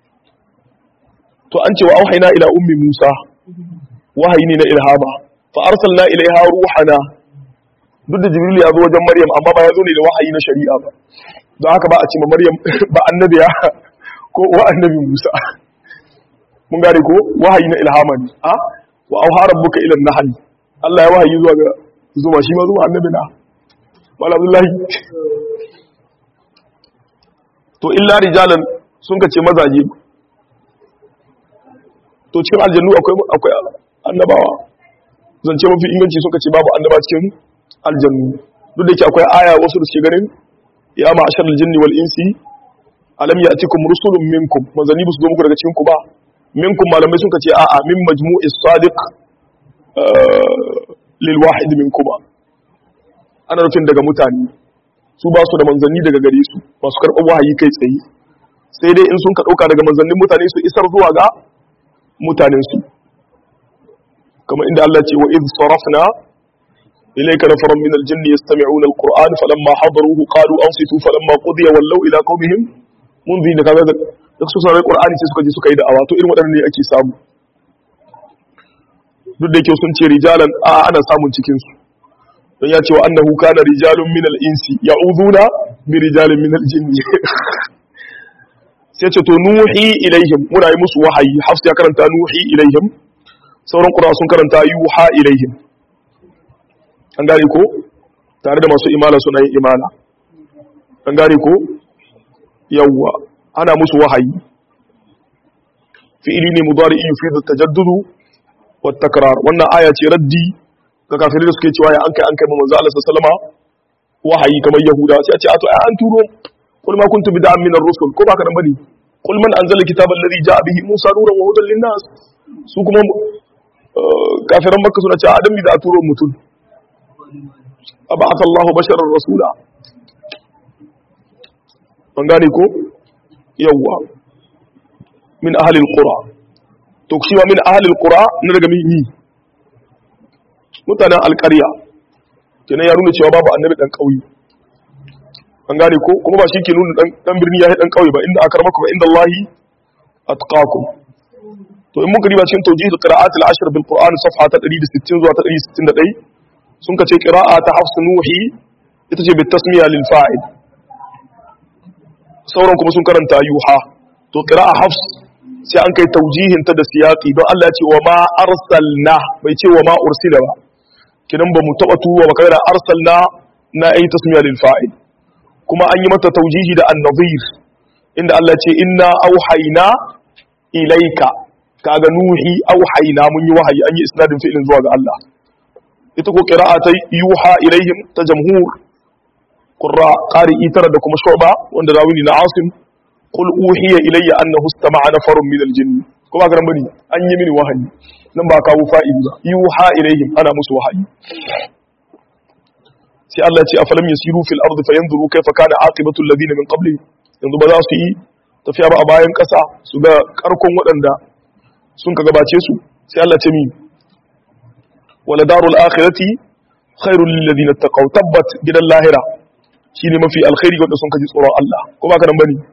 to an ce wa auhayna ila ummi Musa wahayi ne na ilhama fa arsalna ilaiha ruhana duk da Jibril ya zo wajen Maryam amma ba ya zo ne da wahayi na shari'a ba don haka ba a ce ma Maryam ba annabiya ko wa annabi Musa mun gane ko wahayi na ilhama ne a wa auha rabbuka ila an-nahl Allah ya wahayi zuwa ga zuma shi ma zuwa annabi na wala Abdullahi to illa rijalan sun kace mazaje to cikin aljannu akwai akwai annabawa zance mafi inganci suka ce babu annaba cikin aljannu duk da yake akwai aya wasu da suke ganin ya ma'ashar aljinni wal insi alam ya'tikum rusulun minkum manzani bu su zo muku daga cikin ku ba minkum malamai suka ce a'a min majmu'is sadiq lil wahid minkum ana nufin daga mutane su ba su da manzanni daga gare su masu karɓar wahayi kai tsaye sai dai in sun ka ɗauka daga manzannin mutane su isar zuwa ga mutanensu kamar inda Allah ce wa iz sarafna ilayka nafaran min al-jinni yastami'una al-qur'an falamma hadaruhu qalu ansitu falamma qudiya wallaw ila qaumihim munzirin kaga da su sarai qur'ani sai suka je suka yi da'awa to irin wadannan ne ake samu duk da yake sun ce rijalan a ana samun cikin su don ya ce wa annahu kana rijalun min al-insi ya'uduna bi rijalin min al-jinni sai ce to nuhi ilaihim muna yi musu wahayi hafs ya karanta nuhi ilaihim sauran qur'a sun karanta yuha ilaihim an gane ko tare da masu imala suna yin imala an gane ko yawwa ana musu wahayi fi'ili ne mudari yufidu tajaddudu wat takrar wannan aya ce raddi ga kafirai da suke cewa ya an kai an kai manzo Allah sallallahu alaihi wasallam wahayi kamar yahuda sai a ce a to ai an turo kul ma kuntu bid'an min ar-rusul ko baka nan bane kul man anzala kitaba alladhi ja'a bihi musa nuran wa hudan lin-nas su kuma kafiran makka suna cewa adam bi da turo mutum ab'atha Allah basharar rasula an gane ko yawwa min ahli al-qura to shi wa min ahli al-qura ne daga mini mutanen alƙarya kenan ya nuna cewa babu annabi dan kauye an gane ko kuma ba shi ke nuna dan birni ya yi dan kauye ba inda akramakum inda Allahi atqakum to in muka riba cikin tawjih qira'at al-ashr bil Qur'an safha ta ɗari da sittin zuwa ta ɗari da sittin da ɗaya sun kace qira'a ta Hafs Nuhi ita ce bit tasmiya lil fa'il sauran kuma sun karanta yuha to qira'a Hafs sai an kai tawjihin ta da siyaqi don Allah ya ce wa ma arsalna bai ce wa ma ursila ba kidan ba mu taba tuwa ba kaira arsalna na ayi tasmiya lil fa'il kuma an yi mata taujihi da annabir inda Allah ce inna auhayna ilaika kaga nuhi auhayna mun yi wahayi an yi isnadin fi'ilin zuwa ga Allah ita ko qira'a ta yuha ilaihim ta jamhur qurra qari'i tara da kuma shu'ba wanda rawini na asim qul uhiya ilayya annahu istama'a nafarun min al-jinn kuma garan bane an yi mini wahayi nan ba kawo fa'ili ba yuha ilaihim ana musu wahayi sai Allah ya ce afalam yasiru fil ardi fayanzuru kayfa kana aqibatu alladhina min qabli yanzu ba za su yi tafiya ba a bayan kasa su ga karkon waɗanda sun ka gabace su sai Allah ya ce mi wala darul akhirati khairul lil ladina taqaw tabbat gidan lahira shine mafi alkhairi ga wanda sun kaji tsoron Allah ko ba ka nan bane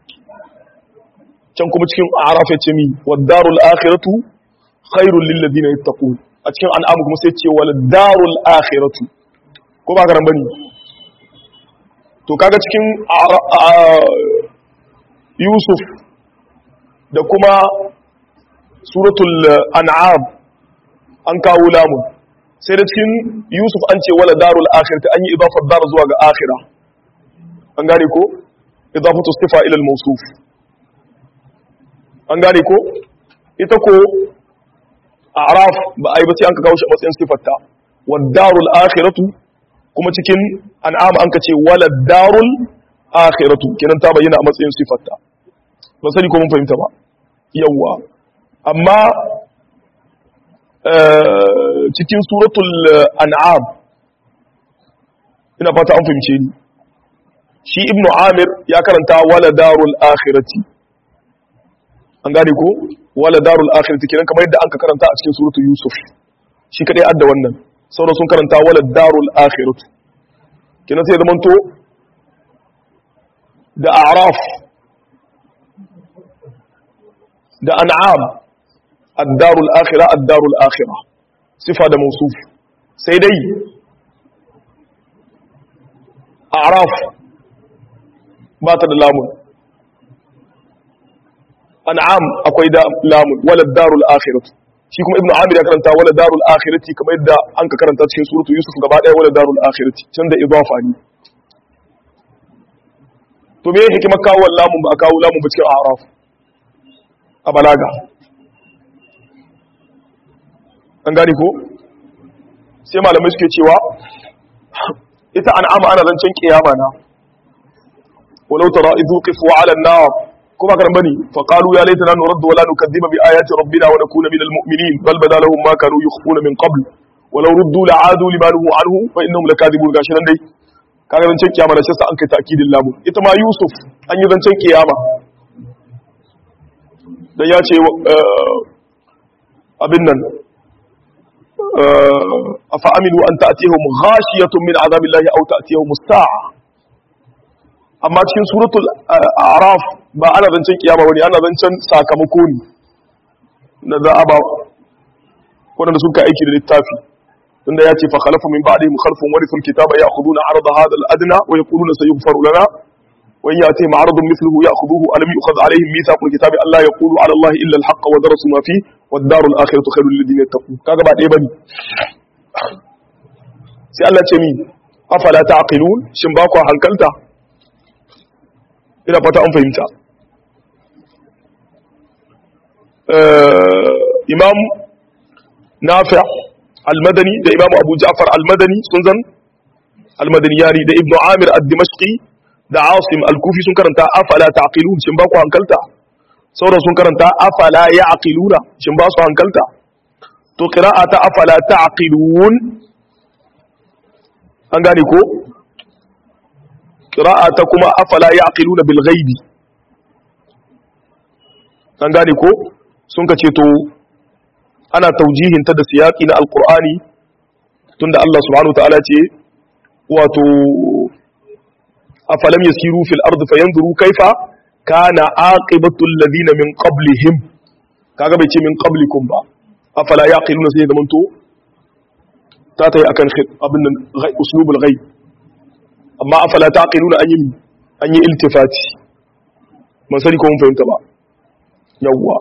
can kuma cikin a'raf ya ce mi wad darul akhiratu khairul lil ladina yattaqun a cikin an'am kuma sai ce wal darul akhiratu ko ba ka nan bane to kaga cikin Yusuf da kuma suratul an'am an kawo lamun sai da cikin Yusuf an ce wala darul akhirati an yi idafar dar zuwa ga akhirah an gane ko idafatu istifa ila al-mawsuf an gane ko ita ko a'raf ba ai ba sai an ka kawo shi a matsayin sifarta wad darul akhiratu kuma cikin an'am an ka ce wala darul akhiratu kenan ta bayyana a matsayin sifarta ba sani ko mun fahimta ba yawa amma cikin suratul an'am ina fata an fahimce ni shi ibnu amir ya karanta wala darul akhirati an gane ko wala darul akhirati kenan kamar yadda an ka karanta a cikin suratul yusuf shi kadai adda wannan sauran sun karanta wala darul akhiratu kenan sai zaman to da a'raf da an'am ad-darul akhirah ad-darul akhirah sifa da mawsuf sai dai a'raf ba ta da lamun an'am akwai da lamun wala darul akhirah shi kuma ibnu amir ya karanta wala darul akhirati kamar yadda an ka karanta cikin suratu yusuf gaba daya wala darul akhirati can da idafa ne to me yake kuma kawo lamun ba kawo lamun ba cikin a'raf a balaga an gane ko sai malamai suke cewa ita an'ama ana zancen kiyama na walau tara idhu qifu ala an-nar kuma kan bani fa qalu ya laitana nurad wa la nukadhiba bi ayati rabbina wa nakuna minal mu'minin bal bada lahum ma kanu yukhfuna min qabl walau ruddu la'adu lima nuhu anhu fa innahum lakadibun gashi nan dai kaga zancen kiyama da shi sa an kai ta'kidin lamu ita ma yusuf an yi zancen kiyama dan ya ce abin nan afa aminu an ta'tihum ghashiyatun min azabillahi aw ta'tihum as-sa'a amma cikin suratul a'raf ba ana zancen kiyama bane ana zancen sakamako ne na za a ba wanda sun kai aiki da littafi tunda ya ce fa khalafu min ba'dihim khalfun warithul kitaba ya'khuduna 'arada hadha al-adna wa yaquluna sayughfaru lana wa in ya'tihim 'aradun mithluhu ya'khudhuhu alam yu'khadh 'alayhim mithaqul kitabi alla yaqulu 'ala allahi illa al-haqq wa darasu ma fihi wad-darul akhiratu khairul lil ladina yattaqun kaga ba dai bane sai Allah ce mi afala ta'qilun shin ba ku hankalta ina fata an fahimta imam nafi' al-madani da imam abu ja'far al-madani sun zan al-madani yani da ibnu amir ad-dimashqi da asim al-kufi sun karanta afala ta'qilun shin ba ku hankalta sauran sun karanta afala ya'qiluna shin ba su hankalta to qira'ata afala ta'qilun an gane ko qira'ata kuma afala ya'qiluna bil ghaibi an gane ko sun kace to ana taujihin ta da siyaki na alqur'ani tunda Allah subhanahu wa ta'ala ce wato afalam yasiru fil ardi fayanzuru kaifa kana aqibatu alladhina min qablihim kaga bai ce min qablikum ba afala yaqiluna sai da manto ta tayi akan abin nan uslubul ghaib amma afala taqiluna an yi an yi iltifati man sani ko mun fahimta ba yawwa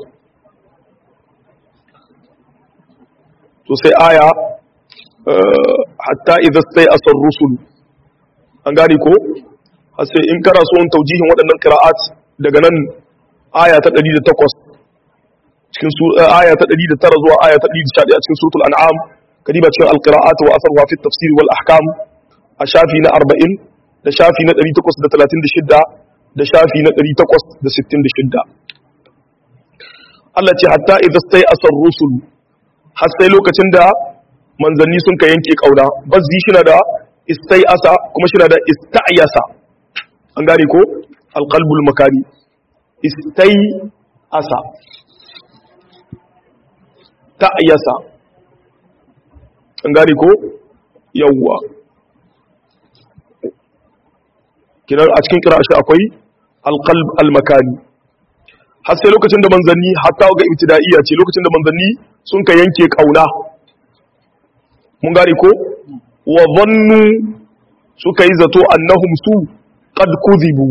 to sai aya hatta idza stayasa ar-rusul an gane ko sai in kana so in taujihin waɗannan qira'at daga nan aya ta ɗari da takwas cikin aya ta ɗari da tara zuwa aya ta ɗari da sha ɗaya cikin suratul an'am kadiba cikin al-qira'at wa asarha fi at-tafsir wal ahkam a shafi na arba'in da shafi na ɗari takwas da talatin da shida da shafi na ɗari takwas da sittin da shida Allah ce hatta idza stayasa ar-rusul har sai lokacin da manzanni sun ka yanke kauna bazzi shi na da istai'asa kuma shi da ista'yasa an gane ko alqalbul makani istai'asa ta'yasa an gane ko yawwa kiran a cikin kira shi akwai alqalb almakani har sai lokacin da manzanni hatta ga ibtida'iyya ce lokacin da manzanni sun ka yanke kauna mun gane ko wa dhannu suka yi zato annahum su qad kuzibu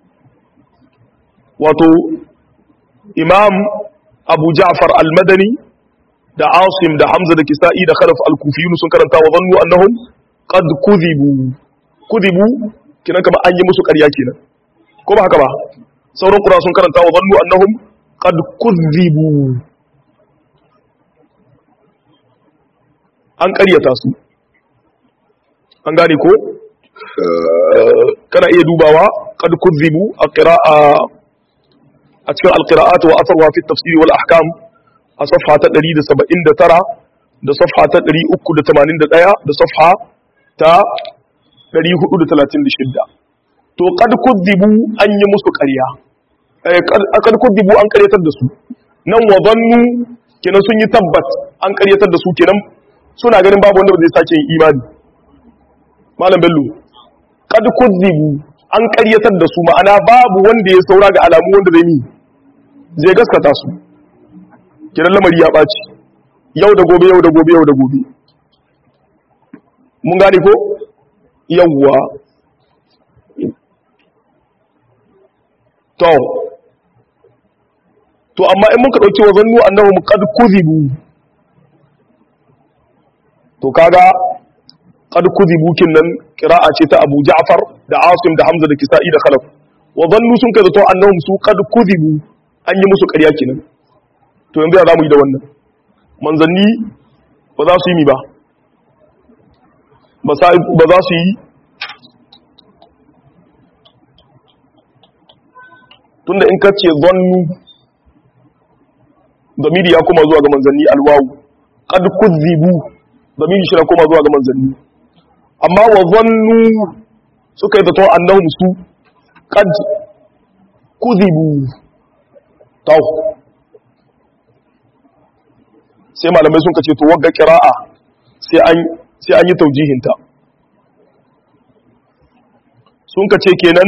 wato imam abu ja'far al-madani da asim da hamza da kisa'i da khalaf al-kufiyun sun karanta wa dhannu annahum qad kuzibu kuzibu kinan kama an yi musu ƙarya kenan ko ba haka ba sauran qura sun karanta wa dhannu annahum qad kuzibu an ƙaryata su an gane ko kana iya dubawa qad kuzibu a qira'a a cikin al-qira'at wa atharwa fi at-tafsir wal ahkam a safha ta ɗari da saba'in da tara da safha ta ɗari uku da tamanin da ɗaya da safha ta ɗari hudu da talatin da shida to qad kuzibu an yi musu ƙarya eh qad kuzibu an ƙaryatar da su nan wa dhannu kenan sun yi tabbat an ƙaryatar da su kenan suna ganin babu wanda zai sake yin imani malam bello qad kuzibu an ƙaryatar da su ma'ana babu wanda ya saura ga alamu wanda zai yi zai gaskata su kenan lamari ya ɓaci yau da gobe yau da gobe yau da gobe mun gane ko yawwa to to amma in muka dauki wa zannu annahum qad kuzibu to kaga qad kuzibu kinnan qira'a ce ta Abu Ja'far da Asim da Hamza da Kisa'i da Khalaf wa zannu sun kai zato annahum su qad kuzibu an yi musu ƙarya kenan to yanzu ya zamu yi da wannan manzanni ba za su yi mi ba ba za su yi tunda in ka ce zannu damiri ya koma zuwa ga manzanni alwawu qad kuzibu damiri shi na koma zuwa ga manzanni amma wa zannu suka yi zato annahum su qad kuzibu taw sai malamai sun kace to wagga qira'a sai an sai an yi taujihinta sun kace kenan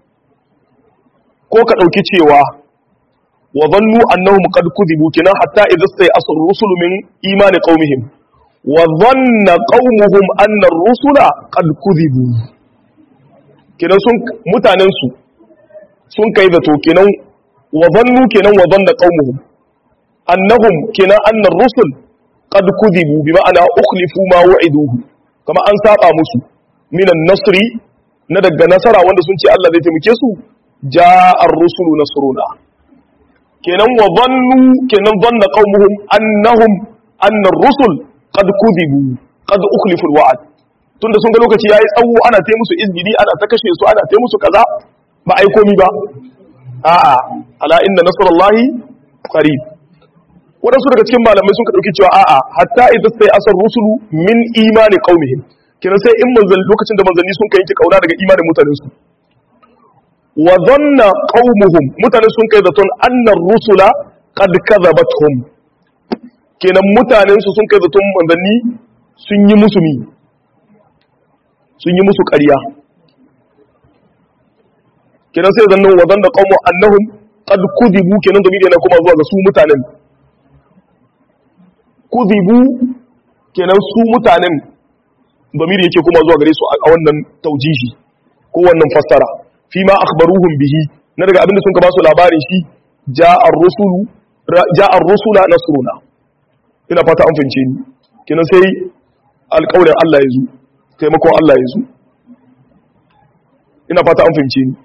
ko ka dauki cewa wa dhannu annahum qad kuzibu kenan hatta idza stay asr rusul min imani qaumihim wa dhanna qaumuhum anna ar-rusula qad kuzibu kenan sun mutanen su sun kai zato kenan wa dhannu kenan wa dhanna qaumuhum annahum kenan anna ar-rusul qad kuzibu bi ma'ana ukhlifu ma wa'iduhu kama an saba musu minan nasri na daga nasara wanda sun ce Allah zai taimake su jaa ar-rusulu nasruna kenan wa dhannu kenan dhanna qaumuhum annahum anna ar-rusul qad kuzibu qad ukhlifu al-wa'd tunda sun ga lokaci yayi tsawo ana tai musu izgidi ana ta kashe su ana tai musu kaza ba ai komi ba a'a ala inna nasrullahi qarib wadansu daga cikin malamai sun ka dauki cewa a'a hatta idza sai asar rusulu min imani qaumihim kenan sai in manzal lokacin da manzanni sun kai yanke kauna daga imanin mutanen su wa dhanna qaumuhum mutanen sun kai zaton annar rusula qad kadhabatuhum kenan mutanen su sun kai zaton manzanni sun yi musu mi sun yi musu ƙarya kenan sai zannan wa dhanna qaumu annahum qad kudibu kenan da yana kuma zuwa ga su mutanen kuzibu kenan su mutanen damiri yake kuma zuwa gare su a wannan taujihi ko wannan fassara fi ma akhbaruhum bihi na daga abinda sun ka ba su labarin shi ja'ar rusulu ja'ar rusula nasruna ina fata an fince ni kenan sai alƙawarin Allah ya zo taimakon Allah ya zo ina fata an fince ni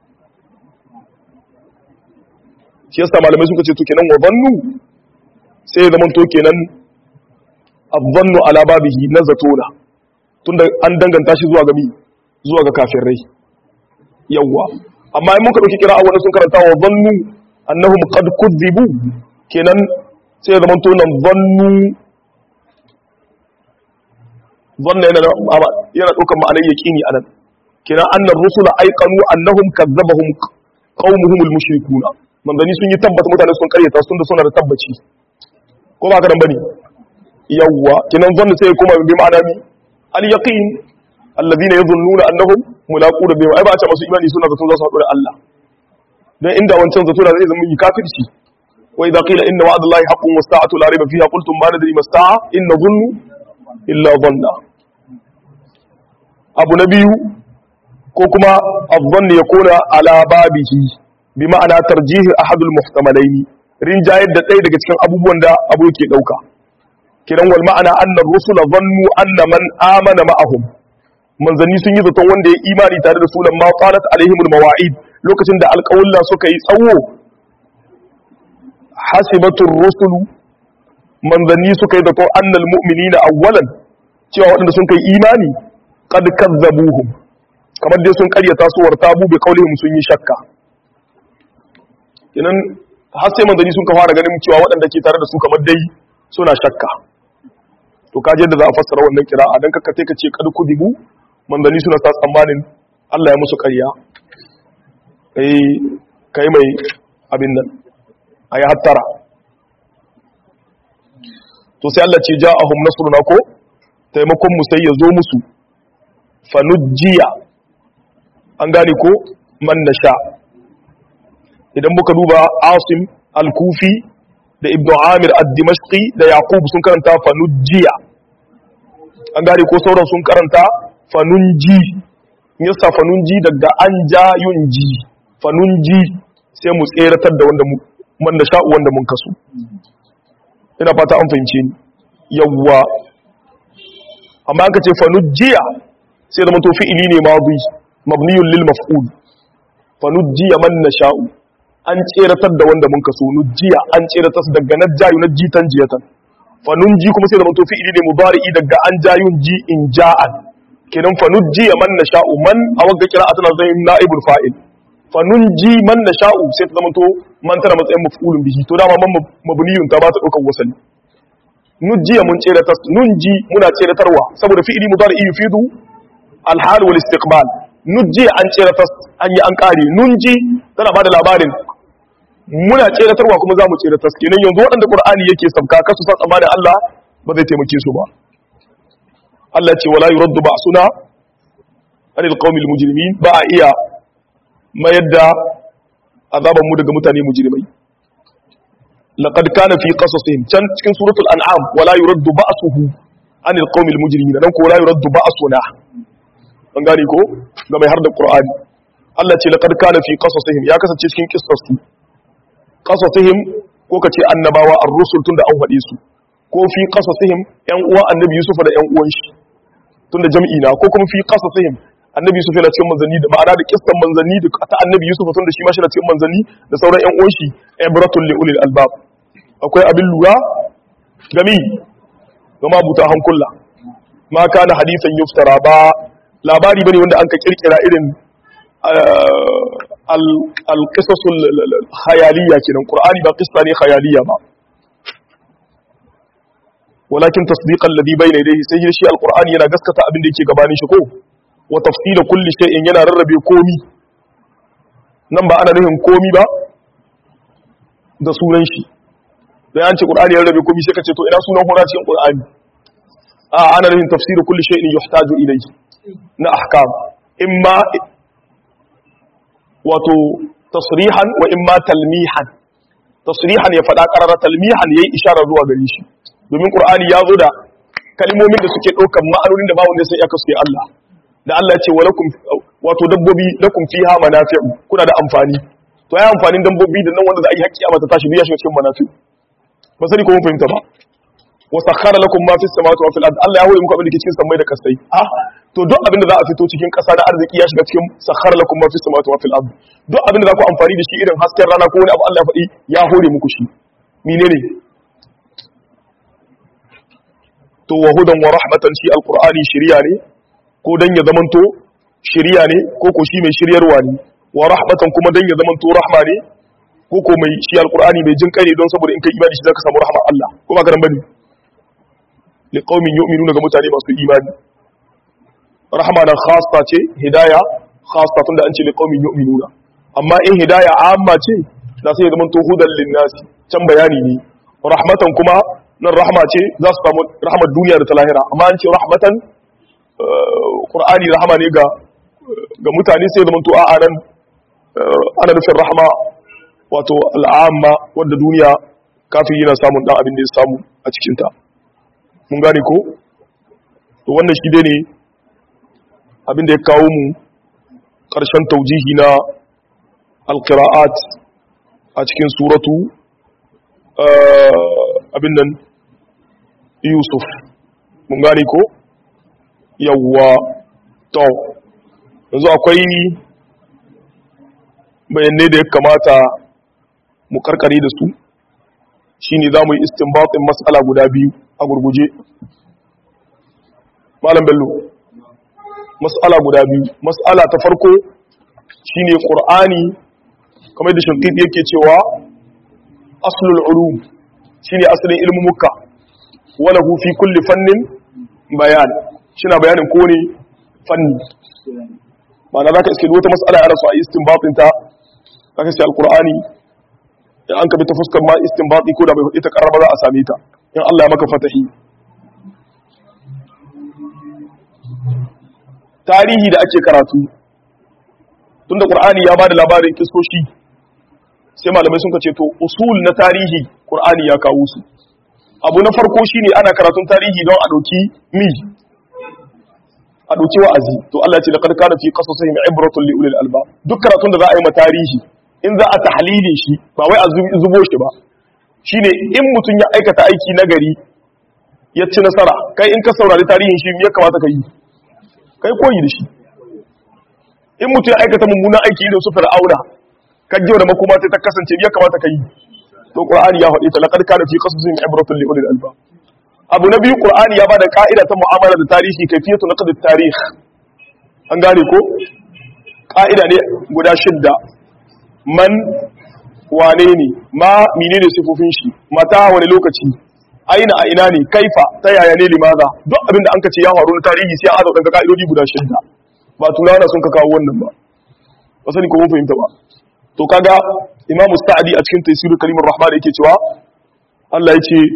shi yasa malamai suka ce to kenan wa bannu sai ya zamanto kenan azzannu ala babihi na zatona tunda an danganta shi zuwa ga mi zuwa ga kafirai yawa amma in muka dauki kira'a wanda sun karanta wa zannu annahum qad kudzibu kenan sai ya zamanto nan zannu zanna yana yana daukar ma'anar yaqini anan kina annar rusula ayqanu annahum kazzabahum qaumuhum almushrikuna manzani sun yi tabbata mutane sun karyata sun da suna da tabbaci ko ba ka dan bane yawwa kinan zanna sai kuma bi ma'ana mi al-yaqin alladhina yadhunnuna annahum mulaqu rabbihim ai ba a ce masu imani suna zato za su haɗu da Allah dan inda wancan zato da zai zama yi kafirci wa idza qila inna wa'dallahi haqqun was-sa'atu la rayba fiha qultum ma nadri mas-sa'a in nadhunnu illa dhanna abu nabiyu ko kuma adh-dhann yakuna ala babihi bi ma'ana tarjih ahadul muhtamalaini rinjayar da ɗaya daga cikin abubuwan da abu yake dauka kiran wal ma'ana anna ar-rusula dhannu anna man amana ma'ahum manzanni sun yi zaton wanda ya imani tare da su lamma qalat alaihimul mawa'id lokacin da alƙawulla suka yi tsawo hasibatur rusulu manzanni suka yi zaton annal mu'minina awwalan cewa waɗanda sun kai imani qad kazzabuhum kamar dai sun ƙaryata su wartabu bi qaulihim sun yi shakka kenan har sai manzanni sun ka fara ganin cewa waɗanda ke tare da su kamar dai suna shakka to kaje da za a fassara wannan kira'a dan kakka sai ka ce kad kudibu manzanni suna sa tsammanin Allah ya musu ƙarya kai kai mai abin nan ayi hattara to sai Allah ce ja'ahum nasruna ko taimakon mu sai ya zo musu fanujjiya an gane ko man nasha idan muka duba Asim al-Kufi da Ibn Amir ad-Dimashqi da Yaqub sun karanta fanujjiya an gane ko sauran sun karanta fanunji yasa fanunji daga an ja yunji fanunji sai mu tseratar da wanda man da sha'u wanda mun kasu ina fata an fahimce ni yawwa amma an kace fanujjiya sai da mutu fi'ili ne madi mabniyun lil maf'ul fanujjiya man nasha'u an tseratar da wanda mun kasu nujjiya an tseratar daga najjayu najjitan jiyatan fanunji kuma sai da mutu fi'ili ne mudari'i daga an jayun ji in ja'an kenan fanujjiya man nasha'u man a wagga qira'atun zai na'ibul fa'il fanunji man nasha'u sai ta zama to man tana matsayin maf'ulun bihi to dama man mabniyun ta ba ta daukan wasali nujjiya mun tsere ta nunji muna tsere tarwa saboda fi'ili mudari yufidu al-hal wal istiqbal nujjiya an tsere ta an yi an kare nunji tana bada labarin muna tsere tarwa kuma za mu tsere ta kenan yanzu waɗanda qur'ani yake sabka kasu sa tsammanin Allah ba zai taimake su ba Allah ce wala yuraddu ba'suna anil qaumil mujrimin ba a iya mayar da azaban mu daga mutane mujrimai laqad kana fi qasasihim can cikin suratul an'am wala yuraddu ba'suhu anil qaumil mujrimin dan ko wala yuraddu ba'suna an gane ko ga mai har da qur'ani Allah ce laqad kana fi qasasihim ya kasance cikin qissasu qasasihim ko kace annabawa ar-rusul tunda an hade su ko fi qasasihim yan uwa annabi yusuf da yan uwan shi tunda jam'i na ko kuma fi qasasihim annabi yusuf yana cikin manzanni da ma'ana da kissan manzanni da ta annabi yusuf tunda shi ma shi na cikin manzanni da sauran yan uwan shi ibratul li ulil albab akwai abin lura gami ga mabuta hankula ma kana hadisan yuftara ba labari bane wanda an ka kirkira irin al-qisasul khayaliyya kenan qur'ani ba qissa ne khayaliyya ba walakin tasdiqan ladhi bayna yadayhi sai shi al-qur'ani yana gaskata abin da yake gabanin shi ko wa tafsila kulli shay'in yana rarrabe komi nan ba ana nufin komi ba da sunan shi da yanci qur'ani ya rarrabe komi sai ka ce to ina sunan hura cikin qur'ani a ana nufin tafsir kulli shay'in yuhtaju ilayhi na ahkam imma wato tasrihan wa imma talmihan tasrihan ya fada qarara talmihan yayi isharar zuwa gare shi domin qur'ani ya zo da kalmomin da suke daukan ma'anonin da ba wanda sai ya kasu Allah da Allah ya ce walakum wato dabbobi lakum fiha manafi'u kuna da amfani to ai amfanin dabbobi da nan wanda za a yi haƙƙi a mata tashi biya shi cikin manafi'u ba sani ko mun fahimta ba wa sakhara lakum ma fis samawati wa fil ard Allah ya hore muku abin da ke cikin samai da kasai ah to duk abin da za a fito cikin ƙasa na arziki ya shiga cikin sakhara lakum ma fis samawati wa fil ard duk abin da za ku amfani da shi irin hasken rana ko wani abu Allah ya faɗi ya hore muku shi menene to wa hudan wa rahmatan shi alqur'ani shiriya ne ko dan ya zamanto shiriya ne ko ko shi mai shiryarwa ne wa rahmatan kuma dan ya zamanto rahma ne ko ko mai shi alqur'ani mai jin kai ne don saboda in kai ibadi shi zaka samu rahmar Allah ko ba garan bane li qaumin yu'minuna ga mutane masu imani rahama na khassa ce hidaya khassa tunda an ce li qaumin yu'minuna amma in hidaya amma ce da sai zaman to hudan linnas can bayani ne rahmatan kuma nan rahma ce za su samu rahmar duniya da ta lahira amma an ce rahmatan qur'ani rahama ne ga ga mutane sai zaman to a'a nan ana nufin rahma wato al'amma wanda duniya kafin yana samun dan abin da ya samu a cikin ta mun gane ko to wannan shi dai ne abin da ya kawo mu ƙarshen taujihi na alqira'at a cikin suratu abin nan Yusuf mun gane ko yawwa to yanzu akwai bayanai da ya kamata mu karkare da su shine zamu yi istinbatin mas'ala guda biyu a gurguje malam bello mas'ala guda biyu mas'ala ta farko shine qur'ani kamar da shankidi yake cewa aslul ulum shine asalin ilmu mukka wala hu fi kulli fannin bayan shina bayanin ko ne fanni ma'ana zaka iske wata mas'ala ya rasu a istinbatin ta zaka ce alqur'ani in an ka bi ta fuskar ma istinbati ko da bai ita karaba za a same ta in Allah ya maka fatahi tarihi da ake karatu tunda qur'ani ya bada labarin kisoshi sai malamai sun ce to usul na tarihi qur'ani ya kawo su abu na farko shine ana karatun tarihi don a dauki mi a dauki wa'azi to Allah ya ce laqad kana fi qasasihim ibratun li ulil albab duk karatun da za a yi ma tarihi in za a tahlile shi ba wai a zubo shi ba shine in mutum ya aikata aiki nagari ya ci nasara kai in ka saurari tarihin shi ya kamata ka yi kai koyi da shi in mutum ya aikata mummunan aiki irin su fir'auna kan jiwa da makoma ta kasance ya kamata ka yi to qur'ani ya faɗi ta laqad kana fi qasasihim ibratun li ulil albab abu na biyu qur'ani ya bada ka'ida ta mu'amala da tarihi kayfiyatu naqd at-tarikh an gane ko ka'ida ne guda shidda man wane ne ma menene sifofin shi mata wani lokaci aina a ina ne kaifa ta yaya ne limaza duk abin da an ka ce ya faru na tarihi sai an dauka ka'idodi guda shidda ba turawa sun ka kawo wannan ba ba sani ko mun fahimta ba to kaga imamu sa'di a cikin tafsirul kalimur rahman yake cewa Allah ya ce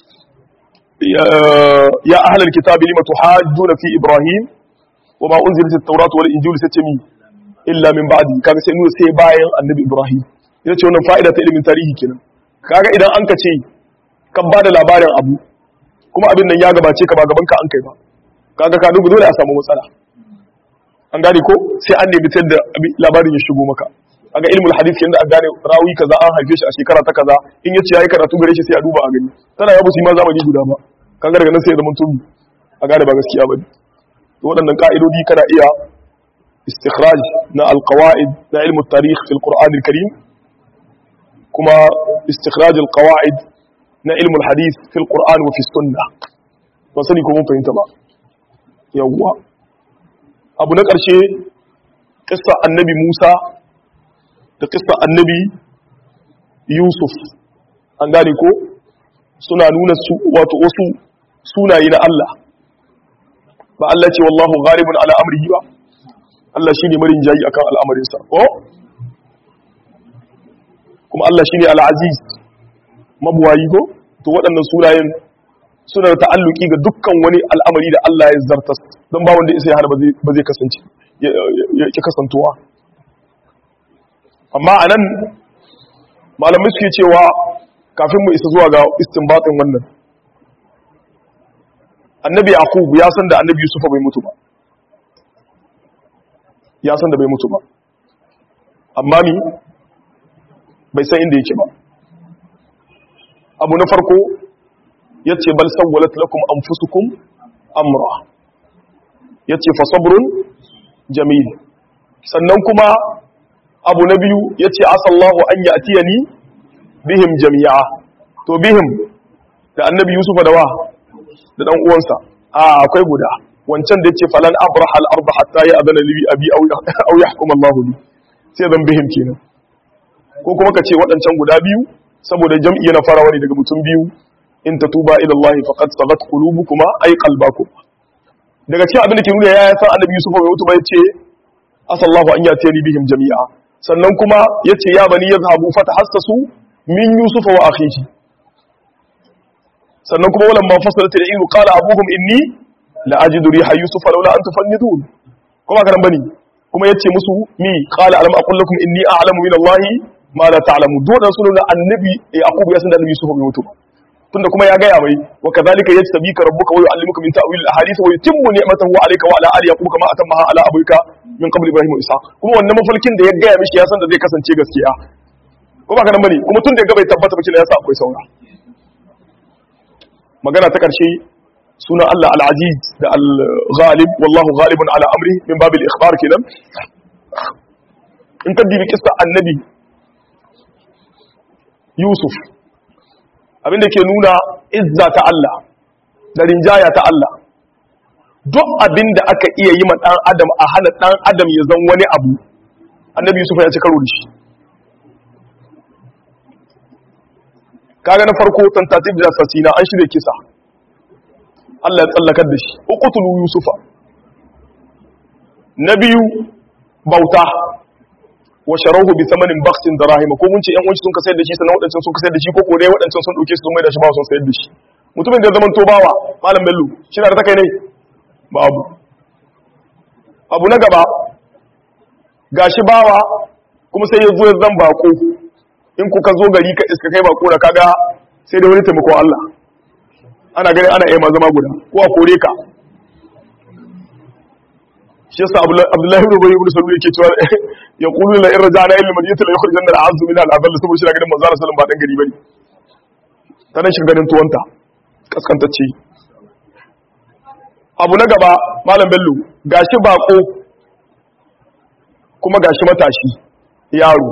ya ahlal kitabi lima tuhajjuna fi ibrahim wa ma unzilat at-taurat wal injil satami illa min ba'di kaga sai nuna sai bayan annabi ibrahim yace wannan fa'ida ta ilimin tarihi kenan kaga idan an ka ce kan bada labarin abu kuma abin nan ya gabace ka ba gaban ka an kai ba kaga ka dubu dole a samu matsala an gane ko sai an nemi tar da labarin ya shigo maka kaga ilmul hadith yanda an gane rawi kaza an haife shi a shekara ta kaza in yace yayi karatu gare shi sai a duba a gani tana ya busi ma zamani guda ba kaga daga nan sai ya zama tumi a gane ba gaskiya bane to waɗannan ka'idodi kana iya istikhraj na alqawaid na ilmu tarikh fil qur'an al-karim kuma istikhraj alqawaid na ilmu al-hadith fil qur'an wa fi sunnah ba sani ko mun fahimta ba yawwa abu na ƙarshe kissa annabi Musa da kissa annabi Yusuf an gane ko suna nuna su wato wasu sunaye na Allah ba Allah ce wallahu ghalibun ala amrihi ba Allah shine marin jayi akan al'amarinsa ko kuma Allah shine al-aziz mabwayi ko to waɗannan sunayen suna da ta'alluki ga dukkan wani al'amari da Allah ya zartas don ba wanda isa ya hana ba zai kasance ya ki kasantuwa amma anan malamai suke cewa kafin mu isa zuwa ga istinbatin wannan annabi yaqub ya san da annabi yusuf bai mutu ba ya san da bai mutu ba amma mi bai san inda yake ba abu na farko yace bal sawwalat lakum anfusukum amra yace fa sabrun jamil sannan kuma abu na biyu yace asallahu an ya'tiyani bihim jami'a to bihim da annabi yusuf da wa da dan uwansa a akwai guda wancan da yake falan abraha al-ardh hatta ya'dana li abi aw aw yahkum Allahu li sai zan bihim kenan ko kuma kace wadancan guda biyu saboda jam'i yana farawa ne daga mutum biyu in tatuba ila Allah faqad sagat qulubukuma ay qalbakum daga cikin abin da ke nuna ya san annabi Yusuf bai mutu ba yace asallahu an yatini bihim jami'a sannan kuma yace ya bani yazhabu fatahassasu min Yusuf wa akhihi sannan kuma walamma fasalat al-ayyu qala abuhum inni la ajidu riha Yusuf laula an tufannidun kuma karan bani kuma yace musu mi qala alam aqul lakum inni a'lamu min Allah ma la ta'lamu dodan sunan annabi Yaqub ya san da annabi Yusuf bai mutu ba tunda kuma ya gaya mai wa kadhalika yajtabika rabbuka wa yu'allimuka min ta'wil al-ahadith wa yutimmu ni'matahu 'alayka wa 'ala ali yaqub kama atammaha 'ala abuka min qabl ibrahim wa ishaq kuma wannan mafalkin da ya gaya mishi ya san da zai kasance gaskiya ko ba kana bane kuma tunda ya ga bai tabbata ba kina ya sa akwai saura magana ta karshe suna Allah al-aziz da al-ghalib wallahu ghalibun 'ala amri min babil ikhbar kenan in kaddibi kissa annabi Yusuf abinda ke nuna izza ta Allah da rinjaya ta Allah duk abinda aka iya yi ma dan adam a hana dan adam ya zan wani abu annabi Yusuf ya ci karo da shi kaga na farko tentative da assassina an shirye kisa Allah ya tsallakar da shi uqtulu yusufa na biyu bauta wa sharawhu bi thamanin bakhsin darahima ko mun ce yan uwanci sun ka sayar da shi sanan wadancan sun ka sayar da shi ko ko dai wadancan sun dauke su sun mai da shi ba sun sayar da shi mutumin da zaman to bawa malam bello shi na da kai ne babu abu na gaba gashi bawa kuma sai ya zo ya zan bako in kuka zo gari ka iska kai bako da kaga sai da wani taimako Allah ana gani ana yi ma zama guda ko a kore ka shi yasa Abdullahi ibn Ubay ibn Salul yake cewa ya qulu la in raja'na ila madinati la yukhrijanna al-'azzu min al-adall saboda shi ga gidan manzo sallallahu alaihi wasallam ba dan gari bane tanan shi ganin tuwanta kaskantacce abu na gaba malam bello gashi bako kuma gashi matashi yaro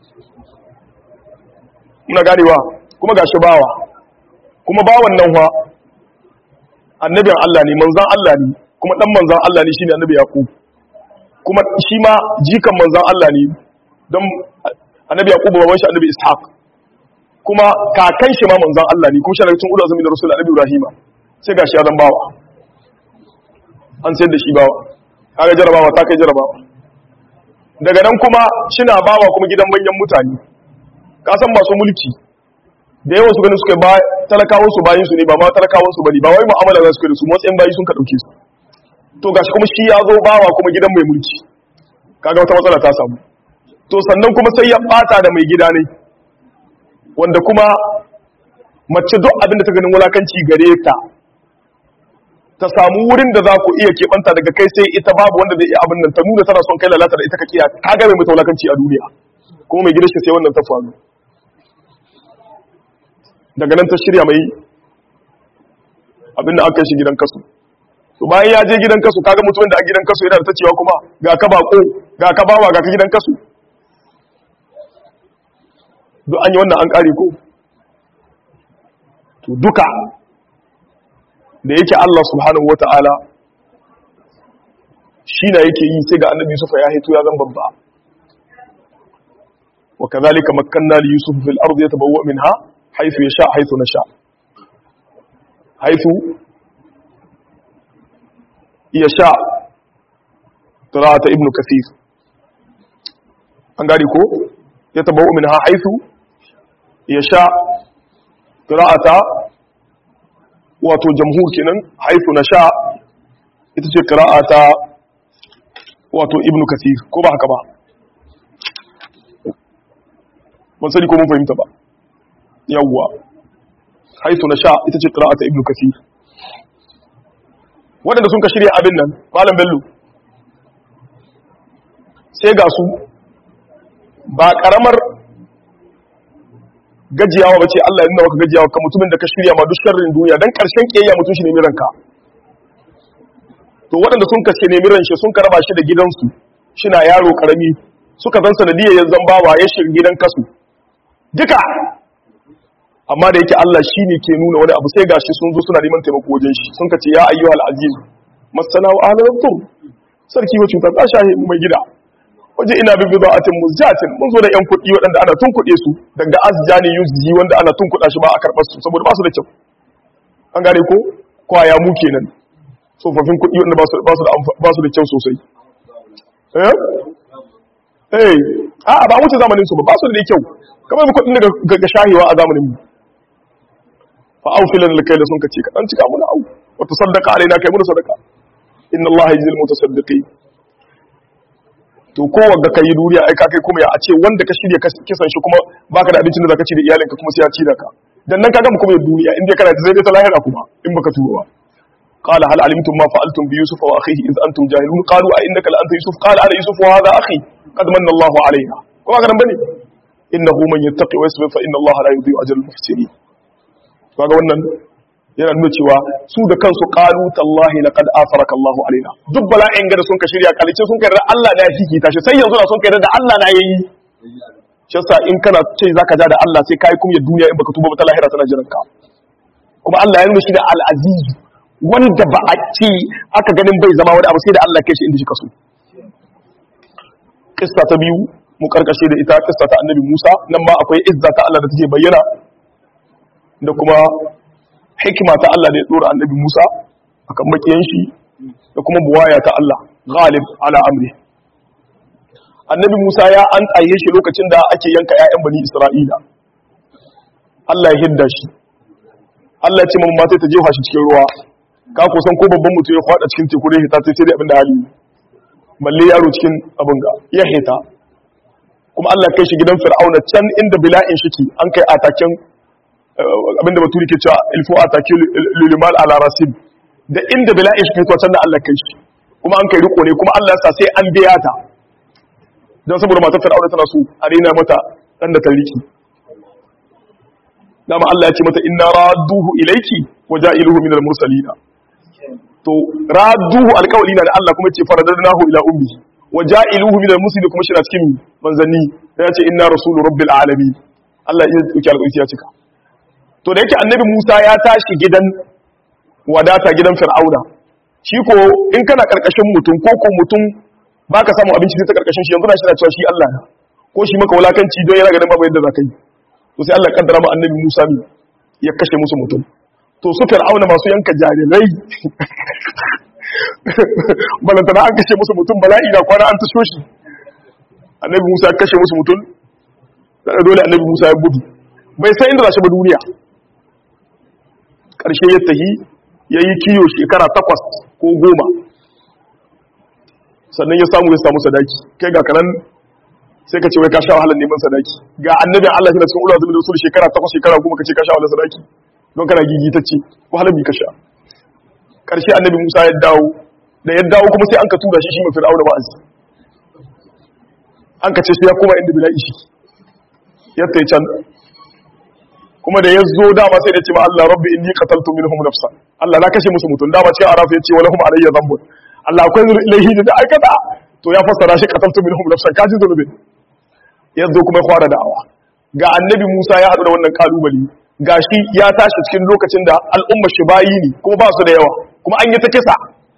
muna ganewa kuma gashi bawa kuma bawan nan fa annabin Allah ne manzon Allah ne kuma dan manzon Allah ne shine annabi Yaqub kuma shi ma jikan manzon Allah ne don annabi Yaqub baban shi annabi Ishaq kuma kakan shi ma manzon Allah ne kuma shi daga cikin ulul azmi da rasul annabi Ibrahim sai gashi ya zan bawa an sayar da shi bawa kaga jarabawa ta kai jarabawa daga nan kuma shina bawa kuma gidan manyan mutane ka san masu mulki da yawan su ganin suka ba talakawan su bayin su ne ba ma talakawan su bane ba wai mu'amala za su kai da su matsayin bayi sun ka dauke su to gashi kuma shi ya zo bawa kuma gidan mai mulki kaga wata matsala ta samu to sannan kuma sai ya bata da mai gida ne wanda kuma mace duk abin da ta ganin wulakanci gare ta ta samu wurin da za ku iya keɓanta daga kai sai ita babu wanda zai iya abin nan ta nuna tana son kai lalata da ita ka kiya ka ga mai mata wulakanci a duniya kuma mai gidan shi sai wannan ta faru daga nan ta shirya mai abin da aka kai shi gidan kasu to bayan ya je gidan kasu kaga mutumin da a gidan kasu yana da ta cewa kuma ga ka bako ga ka bawa ga ka gidan kasu duk an yi wannan an kare ko to duka da yake Allah subhanahu wata'ala shi na yake yi sai ga annabi Yusuf ya hito ya zan babba wa kadhalika makkanna li Yusuf fil ardi yatabawwa minha haythu yasha haythu nasha haythu yasha qira'at ibn kathir an gari ko yatabawwa minha haythu yasha qira'ata wato jamhur kenan haifu na sha ita ce qira'ata wato ibnu kathir ko ba haka ba ban sani ko mun fahimta ba yawwa haifu na sha ita ce qira'ata ibnu kathir wadanda sun ka shirya abin nan malam bello sai ga su ba karamar gajiyawa bace Allah ya nuna maka gajiyawa ka mutumin da ka shirya ma duk sharrin duniya dan karshen kiyayya mutun shi ne miranka to waɗanda sun kace ne miran shi sun karaba shi da gidansu shina yaro karami suka zan sanadiyar yanzan bawa ya shirye gidan kasu duka amma da yake Allah shine ke nuna wani abu sai gashi sun zo suna neman taimako wajen shi sun kace ya ayyuhal aziz masana wa ahlan sarki wacin ta shahi mai gida waje ina bi bida'atin muzjatin mun zo da yan kuɗi waɗanda ana tun kuɗe su daga asjani yuzji wanda ana tun kuɗa shi ba a karɓar su saboda ba su da kyau an gane ko kwaya mu kenan tsofaffin kuɗi wanda ba su ba su da ba su da kyau sosai eh eh a ba wuce zamanin su ba ba su da kyau kamar mu kuɗin daga ga shahiwa a zamanin mu fa awfilan lakayla sun kace ka dan cika mu na au wa tasaddaqa alaina kai mu sadaka inna allaha yajzil mutasaddiqin to kowa ga kai duniya ai ka kai kuma ya a ce wanda ka shirya kisan shi kuma baka da abincin da zaka ci da iyalinka kuma sai ya ci da ka dan nan kaga mu kuma duniya in dai kana zai dai ta lahira kuma in baka tuba ba qala hal alimtum ma fa'altum bi yusuf wa akhihi id antum jahilun qalu a innaka la anta yusuf qala ana yusuf wa hadha akhi qad manna Allahu alaina kuma ga nan bane innahu man yattaqi wa yasbir fa inna Allaha la yudhi'u ajra al-muhsinin kaga wannan yana nuna cewa su da kansu qalu tallahi laqad afaraka Allahu alaina duk bala'in ga da sun ka shirya kalice sun kai da Allah na fiki tashi sai yanzu na sun kai da Allah na yayi shi yasa in kana ce zaka ja da Allah sai kai kuma ya duniya in baka tuba ba ta lahira tana jiran ka kuma Allah ya nuna shi da al-aziz wanda ba a ce aka ganin bai zama wani abu sai da Allah kai shi inda shi kaso kissa ta biyu mu karkashe da ita kissa ta annabi Musa nan ma akwai izza ta Allah da take bayyana da kuma hikima ta Allah da ya dora annabi Musa akan makiyan shi da kuma buwaya ta Allah ghalib ala amri annabi Musa ya an tsaye shi lokacin da ake yanka ƴaƴan bani Isra'ila Allah ya hidda shi Allah ya ce mamma mata ta jefa shi cikin ruwa ka ko san ko babban mutum ya fada cikin teku ne hita sai dai abin da hali balle yaro cikin abin ga ya hita kuma Allah ya kai shi gidan Fir'auna can inda bila'in shiki an kai ataken abinda baturi ke cewa ilfu atake lilimal ala rasid da inda bila'in shi kai to can da Allah kai shi kuma an kai riko ne kuma Allah ya sa sai an biya ta don saboda matar Fir'auna tana so a rena mata dan da tariki dama Allah ya ce mata inna radduhu ilayki wa ja'iluhu min al-mursalin to radduhu alqawlina da Allah kuma ce faradnahu ila ummi wa ja'iluhu min al-mursalin kuma shi na cikin manzanni ya ce inna rasulu rabbil alamin Allah ya dauki alƙawari ya cika to da yake annabi Musa ya tashi gidan wadata gidan Fir'auna shi ko in kana karkashin mutum ko ko mutum baka samu abinci sai ta karkashin shi yanzu na shi na cewa shi Allah ne ko shi maka wulakanci don yana ganin babu yadda za ka yi to sai Allah kaddara ma annabi Musa ne ya kashe musu mutum to su Fir'auna masu yanka jarirai balantana an kashe musu mutum bala'i da kwana an taso shi annabi Musa ya kashe musu mutum da dole annabi Musa ya gudu bai san inda za shi ba duniya karshe ya tahi yayi kiyo shekara takwas ko goma sannan ya samu ya samu sadaki kai ga kanan sai ka ce wai ka sha wahalar neman sadaki ga annabi Allah shi na cikin ulul azmi rasul shekara takwas shekara goma ka ce ka sha wahalar sadaki don kana gigitacce wahalar bi ka sha karshe annabi Musa ya dawo da ya dawo kuma sai an ka tura shi shi mafi fir'auna wa'azi an ka ce sai ya koma inda bila'i shi ya tai can kuma da ya zo dama sai da ce ma Allah rabbi inni qataltu minhum nafsan Allah na kashe musu mutum dama cikin araf ya ce walahum alayya dhanbun Allah akwai laihi da aikata to ya fassara shi qataltu minhum nafsan kaji zulubin ya zo kuma ya fara da'awa ga annabi Musa ya hadu da wannan kalubale gashi ya tashi cikin lokacin da al'umma shi bayi ne kuma ba su da yawa kuma an yi ta kisa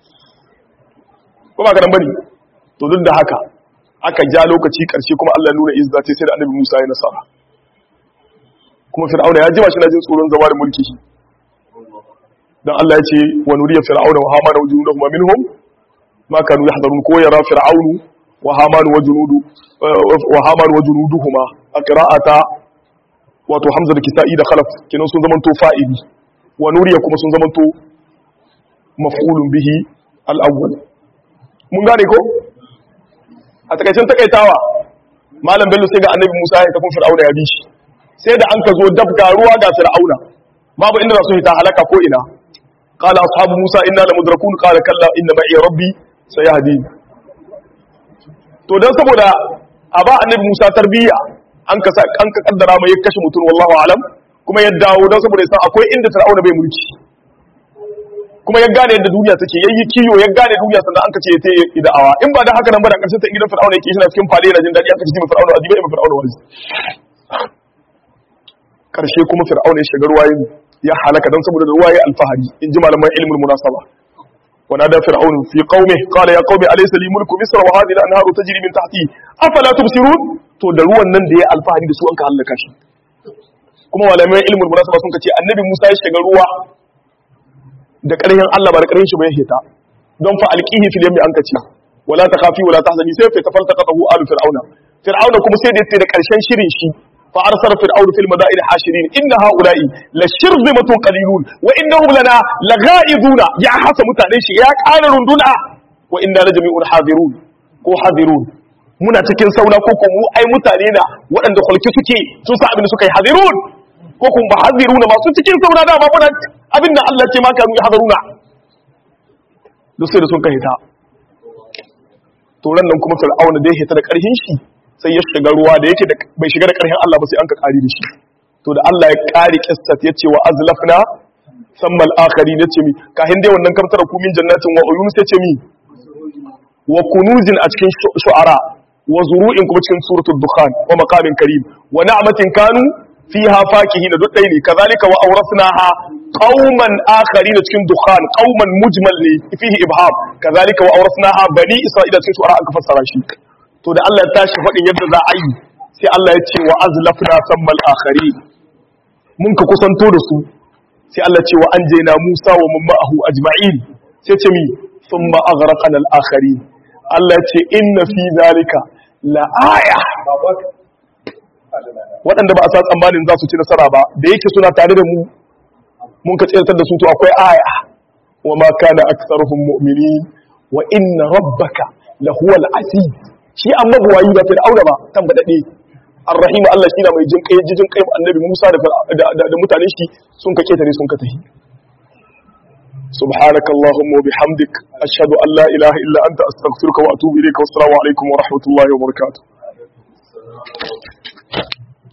kuma ga nan bane to duk da haka aka ja lokaci karshe kuma Allah ya nuna izza sai da annabi Musa ya nasara kuma fir'auna ya jima shi na jin tsoron zama da mulki dan Allah ya ce wa nuriya fir'auna wa hamana wa junudahum minhum ma kanu yahdharun ko yara fir'aunu wa hamanu wa junudu wa hamanu wa junuduhuma aqra'ata wato hamza da kisa'i da khalaf kinan sun zamanto fa'ili wa nuriya kuma sun zamanto maf'ulun bihi al-awwal mun gane ko a takaicin takaitawa malam bello sai ga annabi Musa ya tafi fir'auna ya bi shi sai da an ka zo dab ga ruwa ga fir'auna babu inda za su hita halaka ko ina qala ashabu Musa inna lamudrakun qala kalla inna ma'i rabbi sayahdi to dan saboda a ba annabi Musa tarbiyya an ka an ka kaddara mai ya kashe mutum wallahu alam kuma ya dawo dan saboda ya san akwai inda fir'auna bai mulki kuma ya gane yadda duniya take yayi kiyo ya gane duniya sannan an kace ta yi da'awa in ba da haka nan ba da karshen ta gidan fir'auna yake shi na cikin fale da jin dadi aka ce fir'auna azibi ibn fir'auna wazi karshe kuma fir'auna ya shiga ruwaye ya halaka dan saboda ruwaye alfahari in ji malaman ilmul munasaba wa nada fir'aun fi qaumi qala ya qaumi alaysa li mulku misr wa hadhihi al-anharu tajri min tahti afala tubsirun to da ruwan nan da ya alfahari da su an ka halaka shi kuma malaman ilmul munasaba sun kace annabi Musa ya shiga ruwa da ƙarhin Allah ba da ƙarhin shi ba ya hita don fa alqihi fil yammi anka ce wala takhafi wala tahzani sai fa tafaltaqatahu alu fir'auna fir'auna kuma sai da yace da karshen shirin shi fa arsala fir'aunu fil madaini hashirin inna haula'i la shirzimatun qalilun wa innahum lana laghaizuna ya hasa mutanen shi ya ƙara runduna wa inna la jami'un hadirun ko hadirun muna cikin sauna ko kuma mu ai mutane na waɗanda kulki suke sun sa abin da suka yi hadirun ko kuma ba hadiruna masu cikin sauna da ba muna abin da Allah ce ma kanu ya hadiruna duk sai da sun kai ta to ran nan kuma fir'auna da yake ta da ƙarfin shi sai ya shiga ruwa da yake bai shiga da ƙarfin Allah ba sai an ka kare da shi to da Allah ya kare kissat ya ce wa azlafna sammal akharin ya ce mi kahin dai wannan kamtar ku min jannatin wa uyun sai ce mi wa kunuzin a cikin shu'ara wa zuru'in kuma cikin suratul dukhan wa maqamin karim wa na'matin kanu fiha fakihin duk dai ne kazalika wa awrasnaha qauman akharin cikin dukhan qauman mujmal ne fihi ibham kazalika wa awrasnaha bani isra'ila cikin shu'ara aka fassara shi to da Allah ya tashi fadin yadda za a yi sai Allah ya ce wa azlafna sammal akharin mun ka kusanto da su sai Allah ce wa anjayna Musa wa man ma'ahu ajma'in sai ce mi thumma aghraqna al-akharin Allah ce inna fi zalika la aya waɗanda ba a sa tsammanin za su ci nasara ba da yake suna tare da mu mun ka tsirtar da su to akwai aya wa ma kana aktsaruhum mu'minin wa inna rabbaka lahuwal aziz shi amma buwayi ba fir'auna ba tambadade ar-rahim Allah shi na mai jin kai jin kai annabi Musa da da mutanen shi sun ka ketare sun ka tahi سبحانك اللهم وبحمدك أشهد أن لا إله إلا أنت أستغفرك وأتوب إليك والسلام عليكم ورحمة الله وبركاته